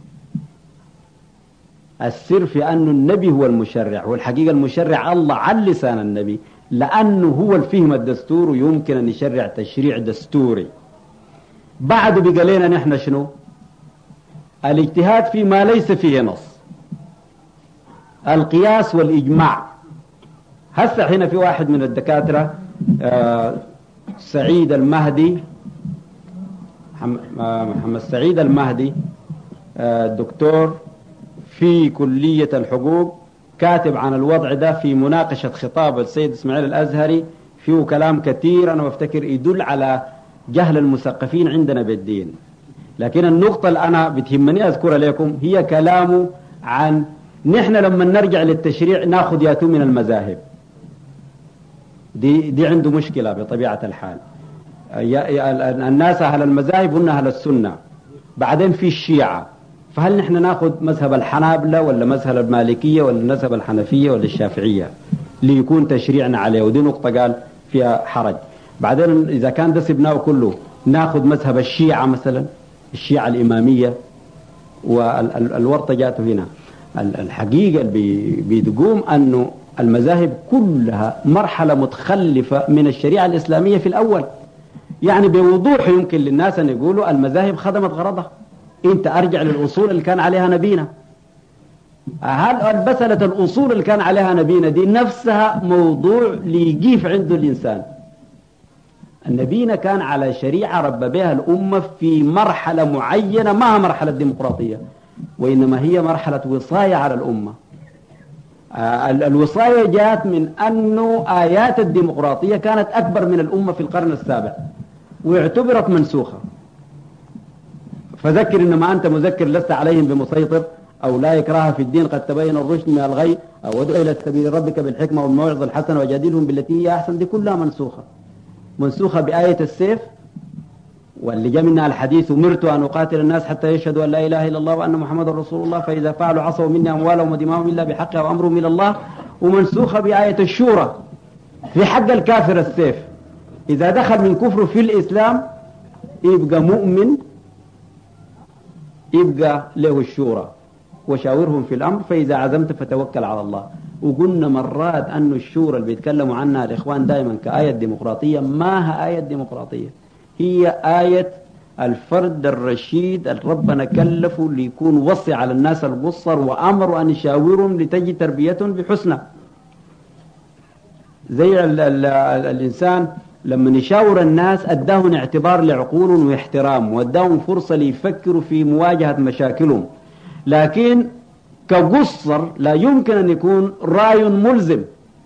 السر في أنه النبي هو المشرع، والحقيقة المشرع الله على لسان النبي، لأنه هو الفهم الدستور ويمكن أن يشرع تشريع دستوري. بعد بقى لنا نحن شنو؟ الاجتهاد فيما ليس فيه نص، القياس والإجماع. هسه هنا في واحد من الدكاترة سعيد المهدي، محمد سعيد المهدي، دكتور في كلية الحقوق، كاتب عن الوضع ده في مناقشة خطاب السيد إسماعيل الأزهري، فيه كلام كثير أنا بفتكر يدل على جهل المثقفين عندنا بالدين. لكن النقطة اللي أنا بتهمني أذكرها لكم هي كلامه عن نحن لما نرجع للتشريع ناخذ ياتو من المذاهب. دي عنده مشكلة بطبيعة الحال. الناس أهل المذاهب هم أهل السنة، بعدين في الشيعة، فهل نحن ناخذ مذهب الحنابلة ولا مذهب المالكية ولا مذهب الحنفية ولا الشافعية ليكون تشريعنا عليه؟ ودي نقطة قال فيها حرج. بعدين إذا كان ده سبناه كله ناخذ مذهب الشيعة مثلا، الشيعة الإمامية، والورطة جاته هنا. الحقيقة اللي بتقوم أنه المذاهب كلها مرحلة متخلفة من الشريعة الإسلامية في الأول. يعني بوضوح يمكن للناس أن يقولوا المذاهب خدمت غرضها. أنت أرجع للأصول اللي كان عليها نبينا. هل مسألة الأصول اللي كان عليها نبينا دي نفسها موضوع ليجيف عنده الإنسان. النبينا كان على شريعة رب بها الأمة في مرحلة معينة، ما هي مرحلة ديمقراطية، وإنما هي مرحلة وصاية على الأمة. الوصاية جاءت من أنه آيات الديمقراطية كانت أكبر من الأمة في القرن السابع واعتبرت منسوخة. فذكر إنما أنت مذكر لست عليهم بمسيطر، أو لا يكره في الدين قد تبين الرشد من الغي، أو ادع إلى سبيل ربك بالحكمة والموعظة الحسنة وجادلهم بالتي هي أحسن. دي كلها منسوخة بآية السيف، واللي جاء منها الحديث أمرت أن أقاتل الناس حتى يشهدوا أن لا إله إلا الله وأن محمد رسول الله، فإذا فعلوا عصوا مني أموالهم ودماءهم إلا بحقها وأمرهم إلى الله. ومنسوخة بآية الشورى في حق الكافر السيف، إذا دخل من كفره في الإسلام يبقى مؤمن، يبقى له الشورى وشاورهم في الأمر فإذا عزمت فتوكل على الله. وقلنا مرات أن الشورى اللي بيتكلموا عنها الإخوان دائما كآية ديمقراطية، ما هي آية ديمقراطية، هي آية الفرد الرشيد اللي ربنا كلفه ليكون وصي على الناس القصر وأمر أن يشاورهم لتجي تربيتهم بحسنى. زي الإنسان لما يشاور الناس أداهم اعتبار لعقولهم واحترام، وأداهم فرصة ليفكروا في مواجهة مشاكلهم. لكن كقصر لا يمكن أن يكون رأي ملزم.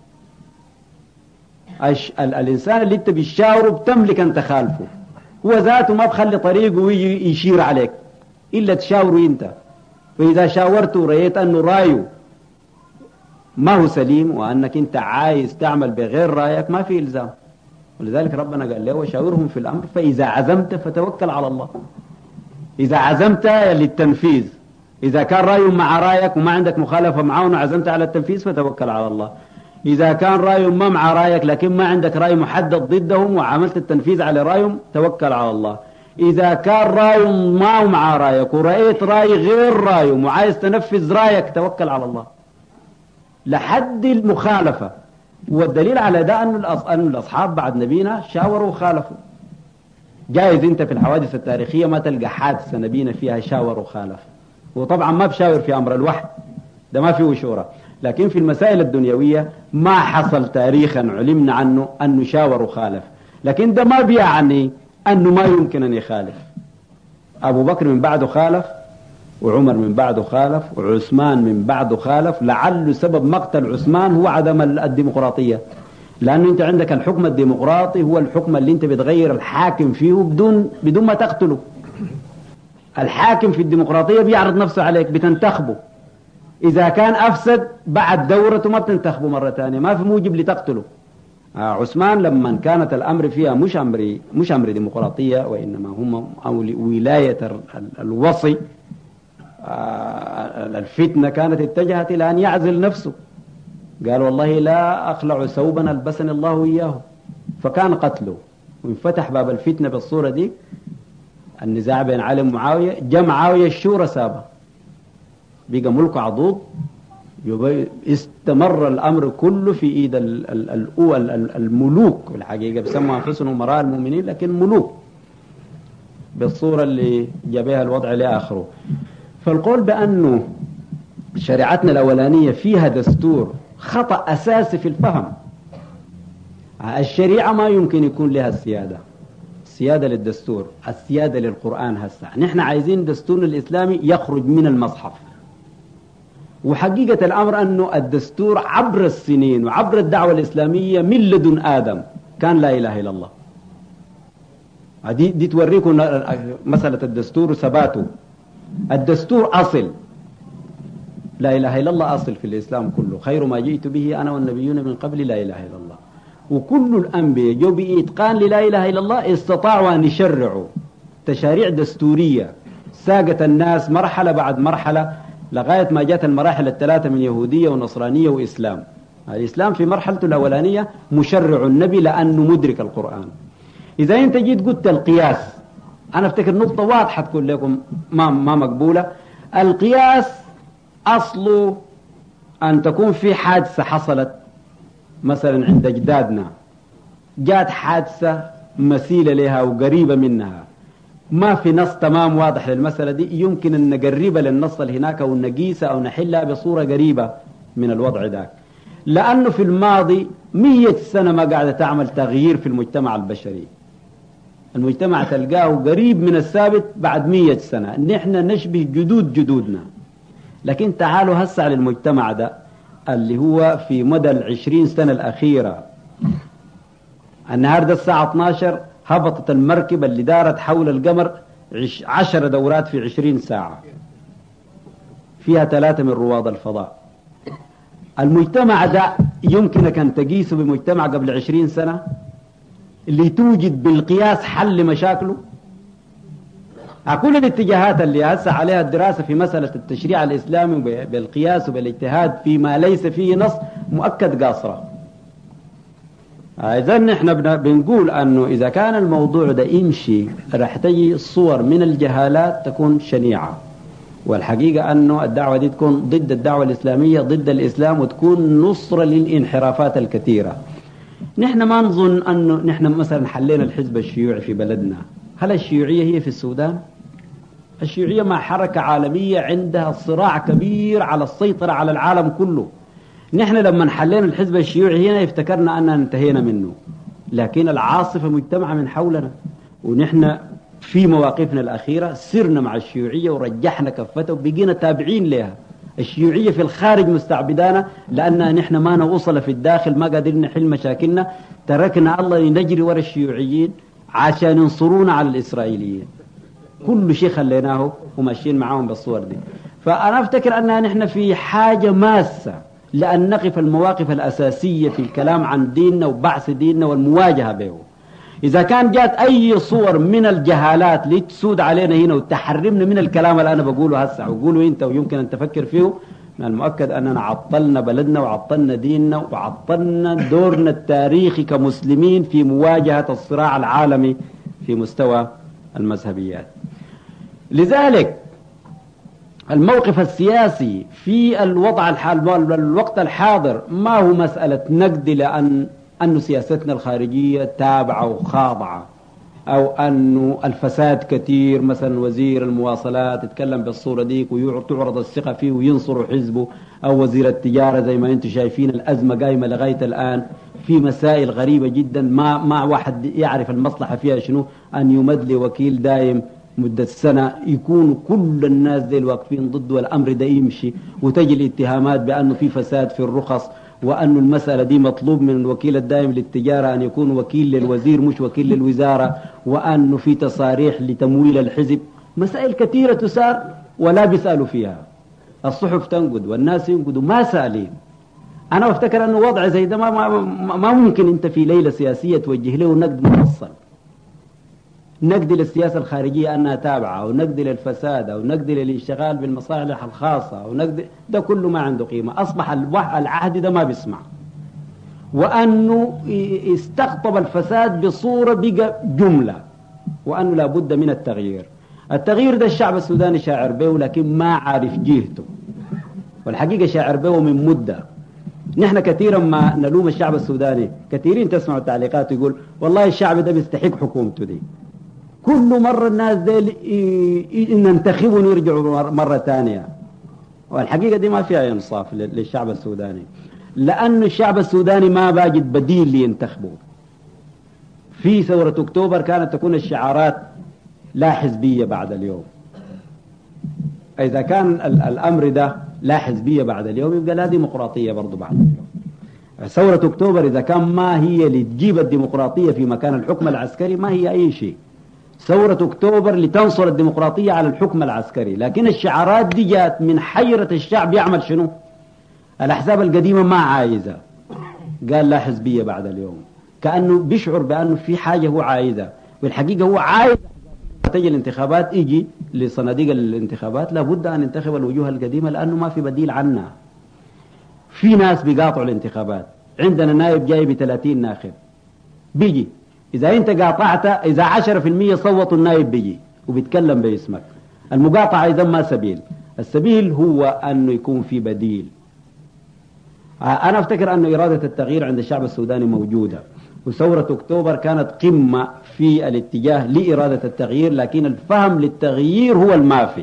الإنسان اللي انت بتشاوره بتملك أن تخالفه، هو ذاته ما بخلي طريقه ويجي يشير عليك إلا تشاوره أنت. فإذا شاورته ورأيت أنه رأيه ما هو سليم وأنك أنت عايز تعمل بغير رأيك ما في إلزام. ولذلك ربنا قال له وشاورهم في الأمر فإذا عزمت فتوكل على الله. إذا عزمت للتنفيذ، إذا كان رأيهم مع رأيك وما عندك مخالفة معه وعزمت على التنفيذ فتوكل على الله. إذا كان رأيهم ما مع رأيك لكن ما عندك رأي محدد ضدهم وعملت التنفيذ على رأيهم، توكل على الله. إذا كان رأيهم ما مع رأيك ورأيت رأي غير رأيهم وعايز تنفذ رأيك، توكل على الله لحد المخالفة. والدليل على ده أن الأصحاب بعد نبينا شاوروا وخالفوا. جايز أنت في الحوادث التاريخية ما تلقى حادثة نبينا فيها شاور وخالف، وطبعا ما بشاور في أمر الوحي، ده ما فيه شورى. لكن في المسائل الدنيوية ما حصل تاريخا علمنا عنه أنه شاور وخالف، لكن ده ما بيعني أنه ما يمكن أن يخالف. أبو بكر من بعده خالف، وعمر من بعده خالف، وعثمان من بعده خالف. لعل سبب مقتل عثمان هو عدم الديمقراطية، لأنه أنت عندك الحكم الديمقراطي هو الحكم اللي أنت بتغير الحاكم فيه بدون ما تقتله. الحاكم في الديمقراطية بيعرض نفسه عليك، بتنتخبه. إذا كان أفسد بعد دورته ما بتنتخبه مرة ثانية، ما في موجب لتقتله. عثمان لما كانت الأمر فيها مش أمر ديمقراطية، وإنما هم ولاية الوصي، الفتنة كانت اتجهت إلى أن يعزل نفسه. قال والله لا أخلع ثوبا ألبسني الله إياه، فكان قتله. وانفتح باب الفتنة بالصورة دي. النزاع بين علي ومعاوية، جاء معاوية الشورى سابه، بقى ملك عضوض. استمر الأمر كله في إيد الملوك. والحقيقة بسموا أنفسهم أمراء المؤمنين لكن ملوك، بالصورة اللي جابها الوضع لآخره. فالقول بأنه شريعتنا الأولانية فيها دستور خطأ أساسي في الفهم. الشريعة ما يمكن يكون لها السيادة للدستور، السيادة للقرآن. هسه نحن عايزين دستورنا الإسلامي يخرج من المصحف. وحقيقة الأمر أنه الدستور عبر السنين وعبر الدعوة الإسلامية من لدن آدم كان لا إله إلا الله. دي توريكم مسألة الدستور وثباته. الدستور أصل، لا إله إلا الله أصل في الإسلام كله. خير ما جئت به أنا والنبيون من قبل لا إله إلا الله. وكل الأنبياء جو بإتقان للا إله إلا الله استطاعوا أن يشرعوا تشاريع دستورية ساقت الناس مرحلة بعد مرحلة لغاية ما جاءت المراحل الثلاثة من يهودية ونصرانية وإسلام. الإسلام في مرحلته الأولانية مشرع النبي لأنه مدرك القرآن. إذا أنت جيت قلت القياس، أنا أفتكر نقطة واضحة تكون لكم ما مقبولة. القياس أصله أن تكون في حادثة حصلت مثلا عند أجدادنا، جاءت حادثة مثيلة لها وقريبة منها، ما في نص تمام واضح للمسألة دي، يمكن أن نقربها للنص اللي هناك أو نقيسها أو نحلها بصورة قريبة من الوضع ذاك. لأنه في الماضي 100 سنة ما قاعدة تعمل تغيير في المجتمع البشري. المجتمع تلقاه قريب من الثابت بعد 100 سنة. نحن نشبه جدودنا. لكن تعالوا هسه على المجتمع ده اللي هو في مدى 20 سنة الأخيرة. النهاردة الساعة 12 هبطت المركبة اللي دارت حول القمر 10 دورات في 20 ساعة، فيها 3 من رواد الفضاء. المجتمع ده يمكنك أن تقيسه بمجتمع قبل 20 سنة اللي توجد بالقياس حل مشاكله. كل الاتجاهات اللي هسه عليها الدراسة في مسألة التشريع الإسلامي بالقياس وبالاجتهاد فيما ليس فيه نص مؤكد قاصرة. إذا نحن بنقول أنه إذا كان الموضوع ده يمشي راح تجي صور من الجهالات تكون شنيعة. والحقيقة أنه الدعوة دي تكون ضد الدعوة الإسلامية، ضد الإسلام، وتكون نصرة للانحرافات الكثيرة. نحن ما نظن أنه نحن مثلا حلينا الحزب الشيوعي في بلدنا. هل الشيوعية هي في السودان؟ الشيوعية مع حركة عالمية عندها صراع كبير على السيطرة على العالم كله. نحن لما حلينا الحزب الشيوعي هنا افتكرنا أننا انتهينا منه، لكن العاصفة مجتمعة من حولنا. ونحن في مواقفنا الأخيرة سرنا مع الشيوعية ورجحنا كفتها وبقينا تابعين لها. الشيوعية في الخارج مستعبدانا لأننا نحن ما نوصل في الداخل، ما قادرين نحل مشاكلنا. تركنا الله نجري ورا الشيوعيين عشان ينصرونا على الإسرائيليين. كل شيء خليناه وماشيين معاهم بالصور دي. فأنا أفتكر أننا نحن في حاجة ماسة لأن نقف المواقف الأساسية في الكلام عن ديننا وبعث ديننا والمواجهة به. إذا كان جات أي صور من الجهالات لتسود علينا هنا وتحرمنا من الكلام اللي أنا بقوله هسه وقوله أنت ويمكن أن تفكر فيه، من المؤكد أننا عطلنا بلدنا وعطلنا ديننا وعطلنا دورنا التاريخي كمسلمين في مواجهة الصراع العالمي في مستوى المذهبيات. لذلك الموقف السياسي في الوقت الحاضر ما هو مسألة نقد أن سياستنا الخارجية تابعة وخاضعة، أو أنه الفساد كثير، مثلا وزير المواصلات يتكلم بالصورة ديك وتعرض الثقة فيه وينصر حزبه، أو وزير التجارة زي ما أنتم شايفين الأزمة قايمة لغاية الآن في مسائل غريبة جدا ما واحد يعرف المصلحة فيها شنو، أن يمد لوكيل دايم مدة سنة يكون كل الناس دي واقفين ضده والأمر ده يمشي، وتجي الاتهامات بأنه في فساد في الرخص، وأن المسألة دي مطلوب من الوكيل الدائم للتجارة أن يكون وكيل للوزير مش وكيل للوزارة، وأنه في تصاريح لتمويل الحزب. مسائل كثيرة تسار ولا بيسألوا فيها، الصحف تنقد والناس ينقدوا ما سألين. أنا أفتكر أنه وضع زي ده ما ممكن أنت في ليلة سياسية توجه له نقد مفصل، نقد للسياسة الخارجية أنها تابعة، أو نقد للفساد، أو نقد للانشغال بالمصالح الخاصة، أو نقد ده كله ما عنده قيمة. أصبح العهد ده ما بيسمع، وأنه استقطب الفساد بصورة بقى جملة، وأنه لابد من التغيير. التغيير ده الشعب السوداني شاعر به لكن ما عارف جهته، والحقيقة شاعر به من مدة. نحن كثيرا ما نلوم الشعب السوداني، كثيرين تسمعوا التعليقات يقول والله الشعب ده بيستحق حكومته دي، كل مرة الناس دي ننتخبهم ويرجعوا مرة ثانية. والحقيقة دي ما فيها إنصاف للشعب السوداني، لأن الشعب السوداني ما باجد بديل لينتخبه. في ثورة أكتوبر كانت تكون الشعارات لا حزبية بعد اليوم. إذا كان الأمر ده لا حزبية بعد اليوم يبقى لا ديمقراطية برضو بعد اليوم. ثورة أكتوبر إذا كان ما هي اللي تجيب الديمقراطية في مكان الحكم العسكري ما هي أي شيء. ثورة أكتوبر لتنصر الديمقراطية على الحكم العسكري، لكن الشعارات دي جات من حيرة الشعب يعمل شنو؟ الأحزاب القديمة ما عايزة، قال لا حزبية بعد اليوم، كأنه بيشعر بأنه في حاجة هو عايزة، والحقيقة هو عايز تجي الانتخابات يجي لصناديق الانتخابات لابد أن ينتخب الوجوه القديمة لأنه ما في بديل عنها. في ناس بيقاطعوا الانتخابات، عندنا نائب جاي ب30 ناخب بيجي، إذا أنت قاطعت إذا 10% صوتوا النائب بيجي وبيتكلم باسمك. المقاطعة إذا ما سبيل، السبيل هو أنه يكون في بديل. أنا أفتكر أن إرادة التغيير عند الشعب السوداني موجودة، وثورة أكتوبر كانت قمة في الاتجاه لإرادة التغيير، لكن الفهم للتغيير هو المافي.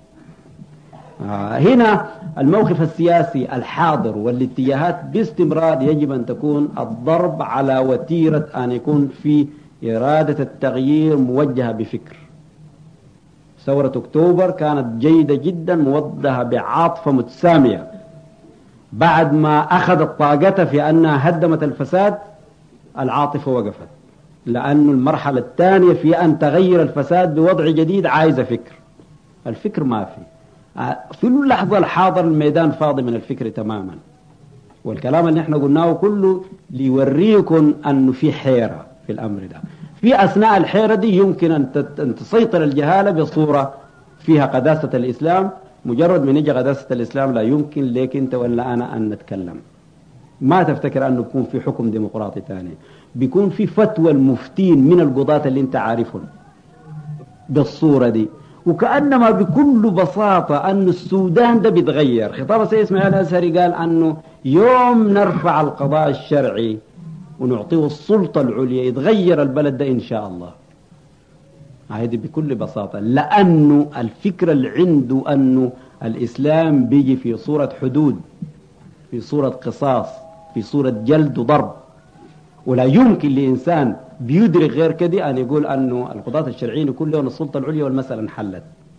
هنا الموقف السياسي الحاضر والاتجاهات باستمرار يجب أن تكون الضرب على وتيرة أن يكون في إرادة التغيير موجهة بفكر. ثورة أكتوبر كانت جيدة جدا موجهة بعاطفة متسامية، بعد ما أخذت طاقتها في أنها هدمت الفساد العاطفة وقفت، لأن المرحلة الثانية في أن تغير الفساد بوضع جديد عايزة فكر. الفكر ما في اللحظة الحاضر الميدان فاضي من الفكر تماما، والكلام اللي احنا قلناه كله ليوريكم أنه في حيرة في الأمر ده. في أثناء الحيرة دي يمكن أن تسيطر الجهالة بصورة فيها قداسة الإسلام. مجرد من يجي قداسة الإسلام لا يمكن لك أنت ولا أنا أن نتكلم. ما تفتكر أنه يكون في حكم ديمقراطي ثاني، بيكون في فتوى المفتين من القضاة اللي انت عارفهم بالصورة دي، وكأنما بكل بساطة أن السودان ده بيتغير. خطاب السيد إسماعيل الأزهري قال أنه يوم نرفع القضاء الشرعي ونعطيه السلطة العليا يتغير البلد ده إن شاء الله. هذه بكل بساطة، لأنه الفكرة اللي عنده أنه الإسلام بيجي في صورة حدود، في صورة قصاص، في صورة جلد وضرب، ولا يمكن لإنسان بيدرك غير كده أن يقول أنه القضاة الشرعيين يكون لهم السلطة العليا والمسألة انحلت.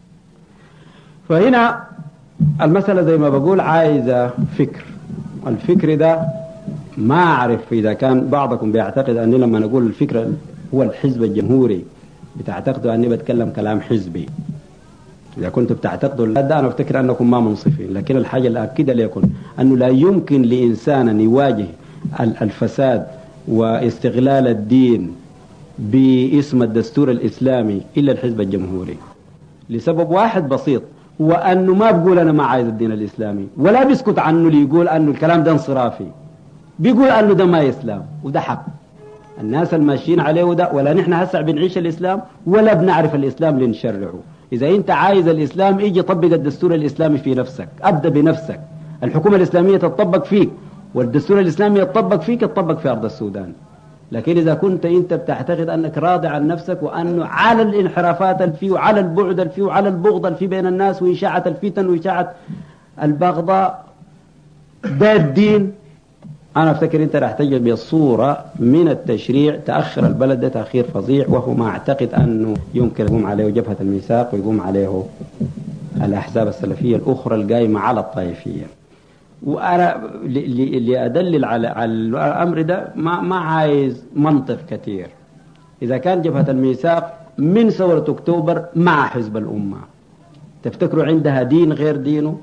فهنا المسألة زي ما بقول عايزة فكر. الفكر ده ما أعرف إذا كان بعضكم بيعتقد أني لما نقول الفكر هو الحزب الجمهوري بتعتقدوا أني بتكلم كلام حزبي. إذا كنتم بتعتقدوا ده أنا أفتكر أنكم ما منصفين، لكن الحاجة الأكيدة ليكن أنه لا يمكن لإنسان أن يواجه الفساد واستغلال الدين باسم الدستور الإسلامي إلا الحزب الجمهوري، لسبب واحد بسيط، وأنه ما بقول أنا ما عايز الدين الإسلامي، ولا بيسكت عنه ليقول أنه الكلام ده انصرافي، بيقول أنه ده ما إسلام، وده حق. الناس الماشيين عليه وده، ولا نحن هسع بنعيش الإسلام ولا بنعرف الإسلام لنشرعه. إذا أنت عايز الإسلام يجي طبق الدستور الإسلامي في نفسك، أبدأ بنفسك. الحكومة الإسلامية تطبق فيك، والدستور الإسلامي يطبق فيك، يطبق في أرض السودان. لكن إذا كنت أنت بتعتقد أنك راضي عن نفسك، وأنه على الانحرافات الفي وعلى البعد الفي وعلى البغض الفي بين الناس وإشاعة الفتن وإشاعة البغضاء ده الدين، أنا أفتكر أنت راح تجد بصورة من التشريع تأخر البلد ده تأخير فظيع، وهو ما أعتقد أنه يمكن يقوم عليه جبهة الميثاق ويقوم عليه الأحزاب السلفية الأخرى القائمة على الطائفية. وأنا لأدلل على الأمر ده ما عايز منطق كثير. إذا كان جبهة الميثاق من ثورة أكتوبر مع حزب الأمة، تفتكروا عندها دين غير دينه؟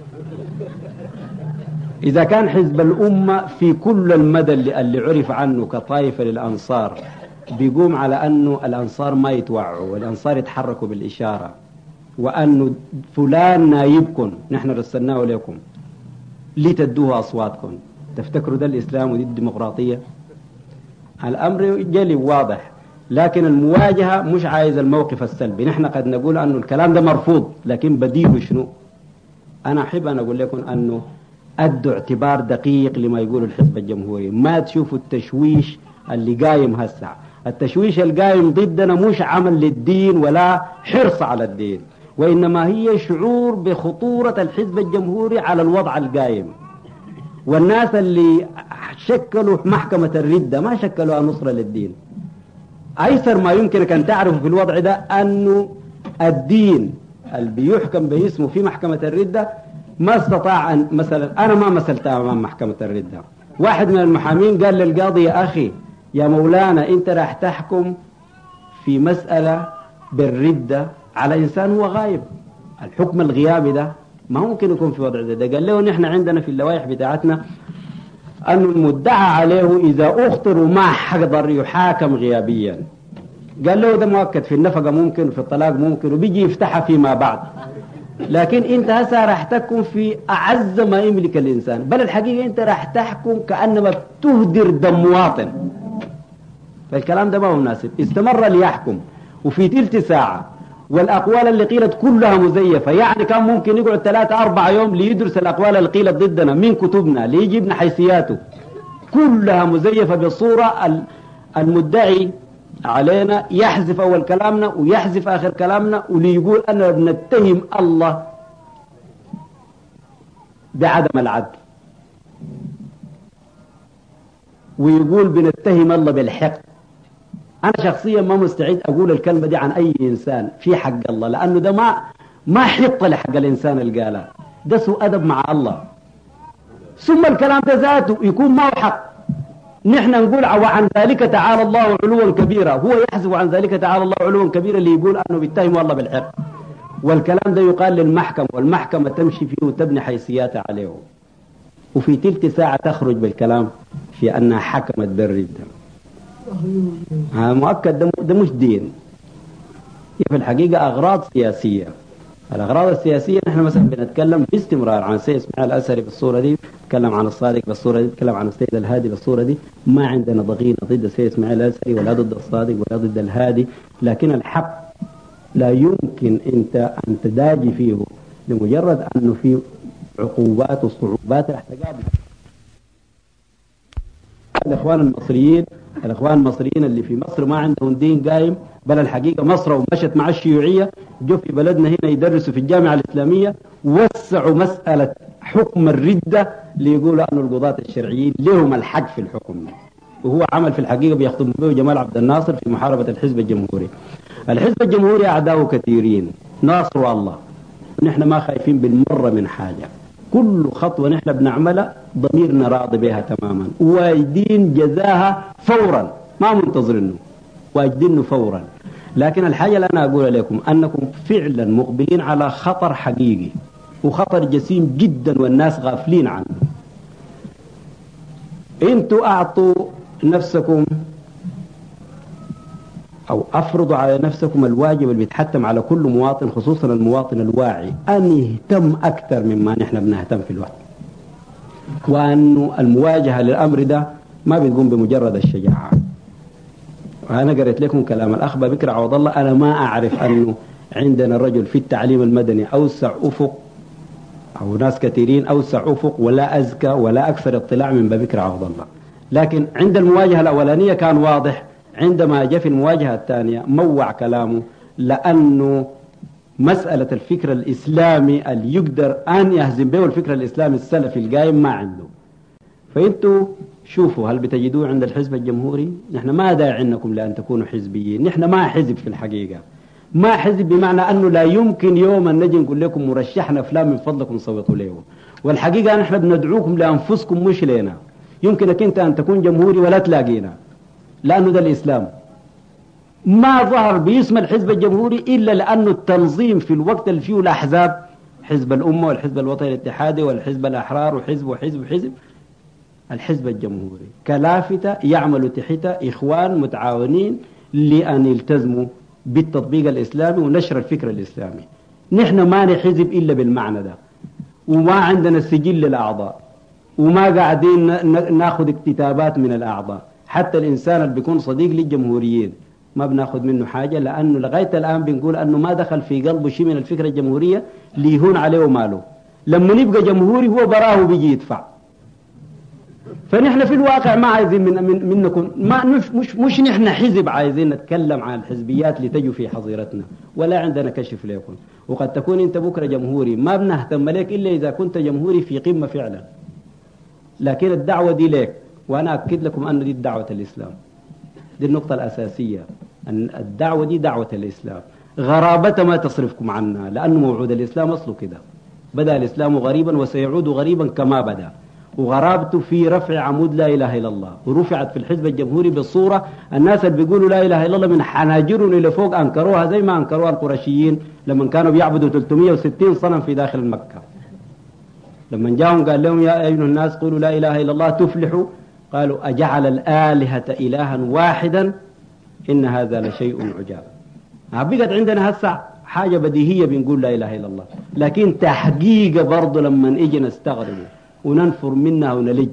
إذا كان حزب الأمة في كل المدى اللي عرف عنه كطائفة للأنصار بيقوم على أنه الأنصار ما يتوعوا والأنصار يتحركوا بالإشارة، وأنه فلان نايبكم نحن رسلناه لكم لتدوه أصواتكم، تفتكروا ده الإسلام ودي الديمقراطية؟ الأمر جلي واضح. لكن المواجهة مش عايز الموقف السلبي. نحن قد نقول أنه الكلام ده مرفوض، لكن بديله شنو؟ أنا أحب أن أقول لكم أنه أدوا اعتبار دقيق لما يقول الحزب الجمهوري. ما تشوفوا التشويش اللي قايم هسع. التشويش القايم ضدنا مش عمل للدين ولا حرص على الدين، وإنما هي شعور بخطورة الحزب الجمهوري على الوضع القايم. والناس اللي شكلوا محكمة الردة ما شكلوها نصرة للدين. أيسر ما يمكنك أن تعرفوا في الوضع ده أنه الدين اللي بيحكم باسمه في محكمة الردة ما استطاع أن مثلا، أنا ما مثلتها أمام محكمة الردة. واحد من المحامين قال للقاضي يا أخي يا مولانا أنت راح تحكم في مسألة بالردة على إنسان هو غايب. الحكم الغيابي ده ما ممكن يكون في وضع ده. قال له نحن عندنا في اللوائح بتاعتنا أن المدعى عليه إذا أخطر ما حقدر يحاكم غيابيا. قال له ده مؤكد في النفقة ممكن وفي الطلاق ممكن وبيجي يفتحها فيما بعد، لكن انت هسه راح تحكم في اعز ما يملك الانسان. بل الحقيقه انت راح تحكم كانما بتهدر دم مواطن. فالكلام ده ما هو مناسب. استمر ليحكم وفي تلت ساعه، والاقوال اللي قيلت كلها مزيفه. يعني كان ممكن يقعد 3-4 يوم ليدرس الاقوال اللي قيلت ضدنا من كتبنا ليجيبنا حيثياته، كلها مزيفه بصوره المدعي علينا يحذف أول كلامنا ويحذف آخر كلامنا، وليقول أننا بنتهم الله بعدم العدل، ويقول بنتهم الله بالحقد. أنا شخصيا ما مستعد أقول الكلمة دي عن أي إنسان في حق الله، لأنه ده ما حق لحق الإنسان اللي قاله، ده سوء أدب مع الله. ثم الكلام ده ذاته يكون ما هو حق. نحن نقول وعن ذلك تعالى الله علوا كبيرا، هو يحذف عن ذلك تعالى الله علوا كبيرا اللي يقول أنه بيتهم الله بالحق. والكلام ده يقال للمحكمة، والمحكمة تمشي فيه وتبني حيثياتها عليه، وفي تلت ساعة تخرج بالكلام في أنها حكمت بالردة. مؤكد ده مش دين، في الحقيقة أغراض سياسية. الأغراض السياسية نحن مثلا بنتكلم باستمرار عن سيد إسماعيل الأزهري بالصورة دي، نتكلم عن الصادق بالصورة دي، نتكلم عن السيد الهادي بالصورة دي. ما عندنا ضغينة ضد سيد إسماعيل الأزهري ولا ضد الصادق ولا ضد الهادي، لكن الحق لا يمكن أنت أن تداجي فيه لمجرد أنه في عقوبات وصعوبات رح تقابل. الإخوان المصريين اللي في مصر ما عندهم دين قايم، بل الحقيقة مصر ومشت مع الشيوعية، جو في بلدنا هنا يدرسوا في الجامعة الإسلامية، وسعوا مسألة حكم الردة ليقولوا أن القضاة الشرعيين لهم الحق في الحكم. وهو عمل في الحقيقة بيخدم به جمال عبد الناصر في محاربة الحزب الجمهوري. الحزب الجمهوري أعداؤه كثيرين، ناصر الله، ونحن ما خايفين بالمرة من حاجة. كل خطوة نحن بنعملها ضميرنا راضي بها تماما، واجدين جزاها فورا، ما منتظرينه، واجدينه فورا. لكن الحاجة اللي أنا أقول لكم أنكم فعلا مقبلين على خطر حقيقي وخطر جسيم جدا والناس غافلين عنه. انتوا أعطوا نفسكم أو أفرضوا على نفسكم الواجب اللي بيتحتم على كل مواطن، خصوصا المواطن الواعي، أن يهتم أكثر مما نحن بنهتم في الوقت، وأن المواجهة للأمر ده ما بتقوم بمجرد الشجاعة. وأنا قريت لكم كلام الأخ بكر عوض الله، أنا ما أعرف أنه عندنا رجل في التعليم المدني أوسع أفق، أو ناس كثيرين أوسع أفق ولا أزكى ولا أكثر اطلاع من بكر عوض الله. لكن عند المواجهة الأولانية كان واضح، عندما جاء في المواجهة الثانية موع كلامه، لأنه مسألة الفكر الإسلامي اللي يقدر أن يهزم به الفكر الإسلامي السلفي القائم ما عنده. فأنتوا شوفوا هل بتجدوه عند الحزب الجمهوري؟ نحن ما داعينكم لأن تكونوا حزبيين، نحن ما حزب في الحقيقة، ما حزب بمعنى أنه لا يمكن يوما نجي نقول لكم مرشحنا فلان من فضلكم صوتوا له، والحقيقة نحن بندعوكم لأنفسكم مش لنا. يمكنك أنت أن تكون جمهوري ولا تلاقينا، لأنه ده الإسلام. ما ظهر باسم الحزب الجمهوري إلا لأنه التنظيم في الوقت اللي فيه الأحزاب، حزب الأمة والحزب الوطني الاتحادي والحزب الأحرار وحزب وحزب وحزب، الحزب الجمهوري كلافتة يعملوا تحت إخوان متعاونين لأن يلتزموا بالتطبيق الإسلامي ونشر الفكر الإسلامي. نحن ما نحزب إلا بالمعنى ده، وما عندنا سجل للأعضاء، وما قاعدين ناخذ اكتتابات من الأعضاء. حتى الإنسان اللي بيكون صديق للجمهوريين ما بناخذ منه حاجة، لأنه لغاية الآن بنقول أنه ما دخل في قلبه شيء من الفكرة الجمهورية ليهون عليه وماله. لما نبقى جمهوري هو براه بيجي يدفع. فنحن في الواقع ما عايزين منكم، ما مش نحن حزب عايزين نتكلم عن الحزبيات لتجوا في حظيرتنا، ولا عندنا كشف لكم. وقد تكون انت بكره جمهوري، ما بنهتم لك الا اذا كنت جمهوري في قمه فعلا. لكن الدعوه دي لك، وانا اكد لكم ان دي دعوه الاسلام. دي النقطه الاساسيه، ان الدعوه دي دعوه الاسلام. غرابه ما تصرفكم عنا، لانه موعود الاسلام اصله كده، بدا الاسلام غريبا وسيعود غريبا كما بدا. وغرابته في رفع عمود لا إله إلا الله، ورفعت في الحزب الجمهوري بالصورة الناس اللي بيقولوا لا إله إلا الله من حناجرهم إلى فوق أنكروها زي ما أنكروها القرشيين لما كانوا بيعبدوا 360 صنم في داخل مكة. لما جاءهم قال لهم يا أيها الناس قولوا لا إله إلا الله تفلحوا، قالوا أجعل الآلهة إلها واحدا إن هذا لشيء عجاب. بقت عندنا هسه حاجة بديهية بنقول لا إله إلا الله، لكن تحقيق برضه لما نيجي نستغربه وننفر منها ونلج.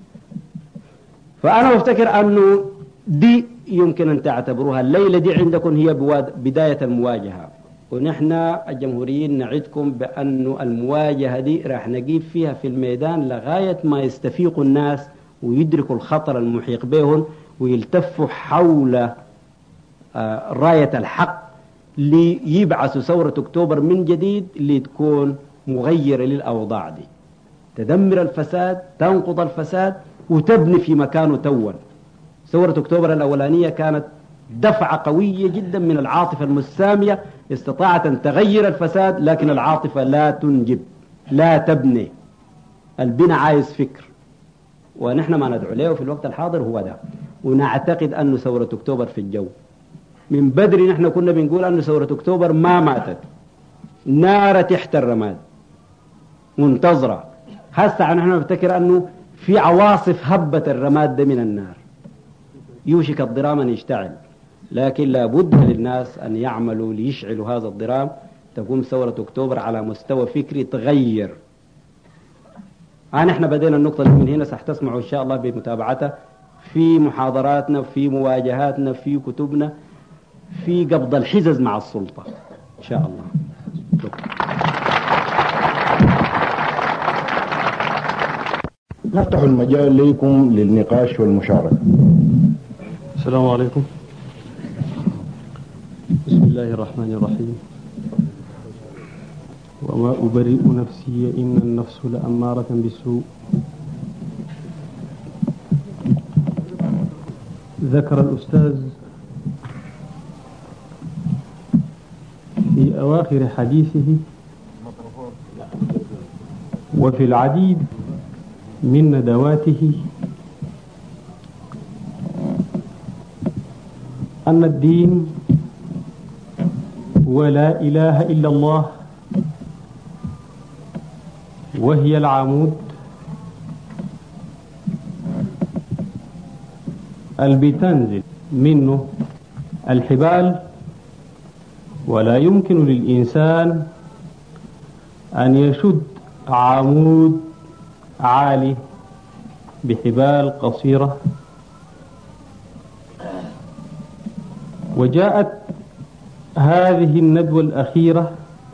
فأنا أفتكر أنه دي يمكن أن تعتبروها الليلة دي عندكم هي بداية المواجهة، ونحن الجمهوريين نعدكم بأنه المواجهة دي راح نجيب فيها في الميدان لغاية ما يستفيقوا الناس ويدركوا الخطر المحيق بهم ويلتفوا حول راية الحق ليبعثوا ثورة أكتوبر من جديد لتكون مغيرة للأوضاع دي، تدمر الفساد، تنقض الفساد وتبني في مكانه توا. ثورة أكتوبر الأولانية كانت دفعة قوية جدا من العاطفة المسامية، استطاعت أن تغير الفساد، لكن العاطفة لا تنجب لا تبني. البناء عايز فكر، ونحن ما ندعو له في الوقت الحاضر هو ده. ونعتقد أن ثورة أكتوبر في الجو من بدري. نحن كنا بنقول أن ثورة أكتوبر ما ماتت، نار تحت الرماد منتظرة. هسه نحن نفتكر أنه في عواصف هبت الرماد ده من النار، يوشك الضرام أن يشتعل، لكن لابد للناس أن يعملوا ليشعلوا هذا الضرام. تقوم ثورة أكتوبر على مستوى فكري تغير. نحن بدينا النقطة اللي من هنا سحتسمعوا إن شاء الله بمتابعتها في محاضراتنا، في مواجهاتنا، في كتبنا، في قبض الحزز مع السلطة إن شاء الله. نفتح المجال لكم للنقاش والمشاركة. السلام عليكم. بسم الله الرحمن الرحيم. وما أبرئ نفسي إن النفس لأمارة بالسوء. ذكر الأستاذ في أواخر حديثه وفي العديد من ندواته أن الدين هو لا إله إلا الله، وهي العمود اللي بتنزل منه الحبال، ولا يمكن للإنسان أن يشد عمود عالي بحبال قصيرة. وجاءت هذه الندوة الأخيرة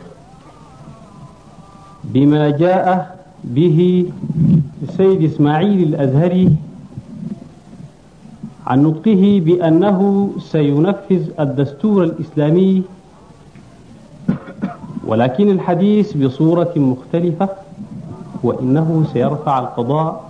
بما جاء به السيد إسماعيل الأزهري عن نطقه بأنه سينفذ الدستور الإسلامي، ولكن الحديث بصورة مختلفة، وإنه سيرفع القضاء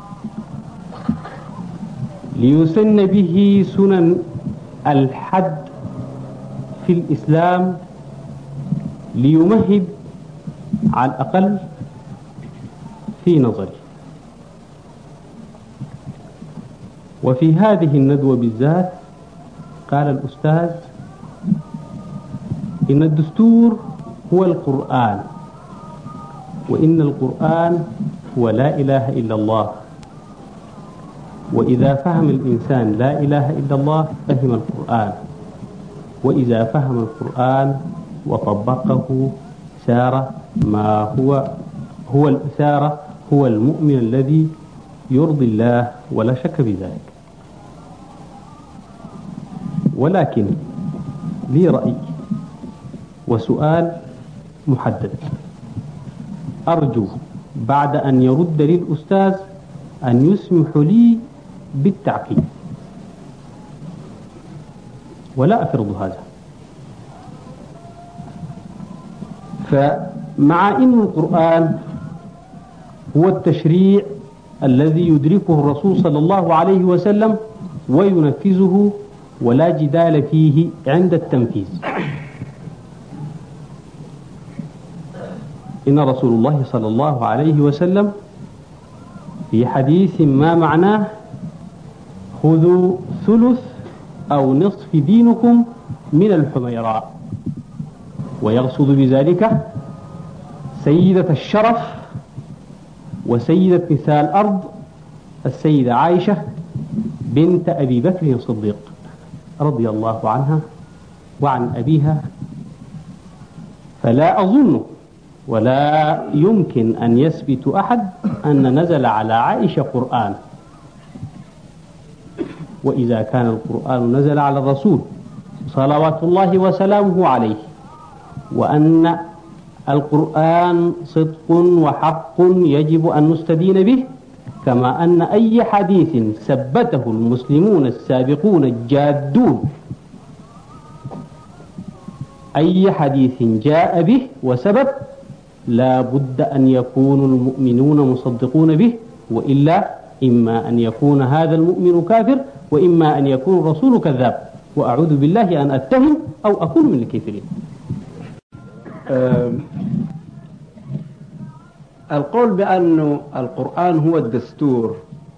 ليسن به سنن الحد في الإسلام، ليمهد على الأقل في نظري. وفي هذه الندوة بالذات قال الأستاذ إن الدستور هو القرآن، وإن القرآن هو لا إله إلا الله، وإذا فهم الإنسان لا إله إلا الله فهم القرآن، وإذا فهم القرآن وطبقه سار ما هو المؤمن الذي يرضي الله، ولا شك في ذلك. ولكن لي رأي وسؤال محدد، أرجو بعد أن يرد لي الأستاذ أن يسمح لي بالتعقيب، ولا أفرض هذا. فمع أن القرآن هو التشريع الذي يدركه الرسول صلى الله عليه وسلم وينفذه ولا جدال فيه عند التنفيذ، إن رسول الله صلى الله عليه وسلم في حديث ما معناه: خذوا ثلث أو نصف دينكم من الحميراء، ويقصد بذلك سيدة الشرف وسيدة نساء الأرض السيدة عائشة بنت أبي بكر الصديق رضي الله عنها وعن أبيها. فلا أظن ولا يمكن أن يثبت أحد أن نزل على عائشة قرآن، وإذا كان القرآن نزل على الرسول صلوات الله وسلامه عليه، وأن القرآن صدق وحق يجب أن نستدين به، كما أن أي حديث ثبته المسلمون السابقون الجادون، أي حديث جاء به وسبب لا بد أن يكون المؤمنون مصدقون به، وإلا إما أن يكون هذا المؤمن كافر، وإما أن يكون الرسول كذاب، وأعوذ بالله أن أتهم أو أكون من الكافرين. القول بأن القرآن هو الدستور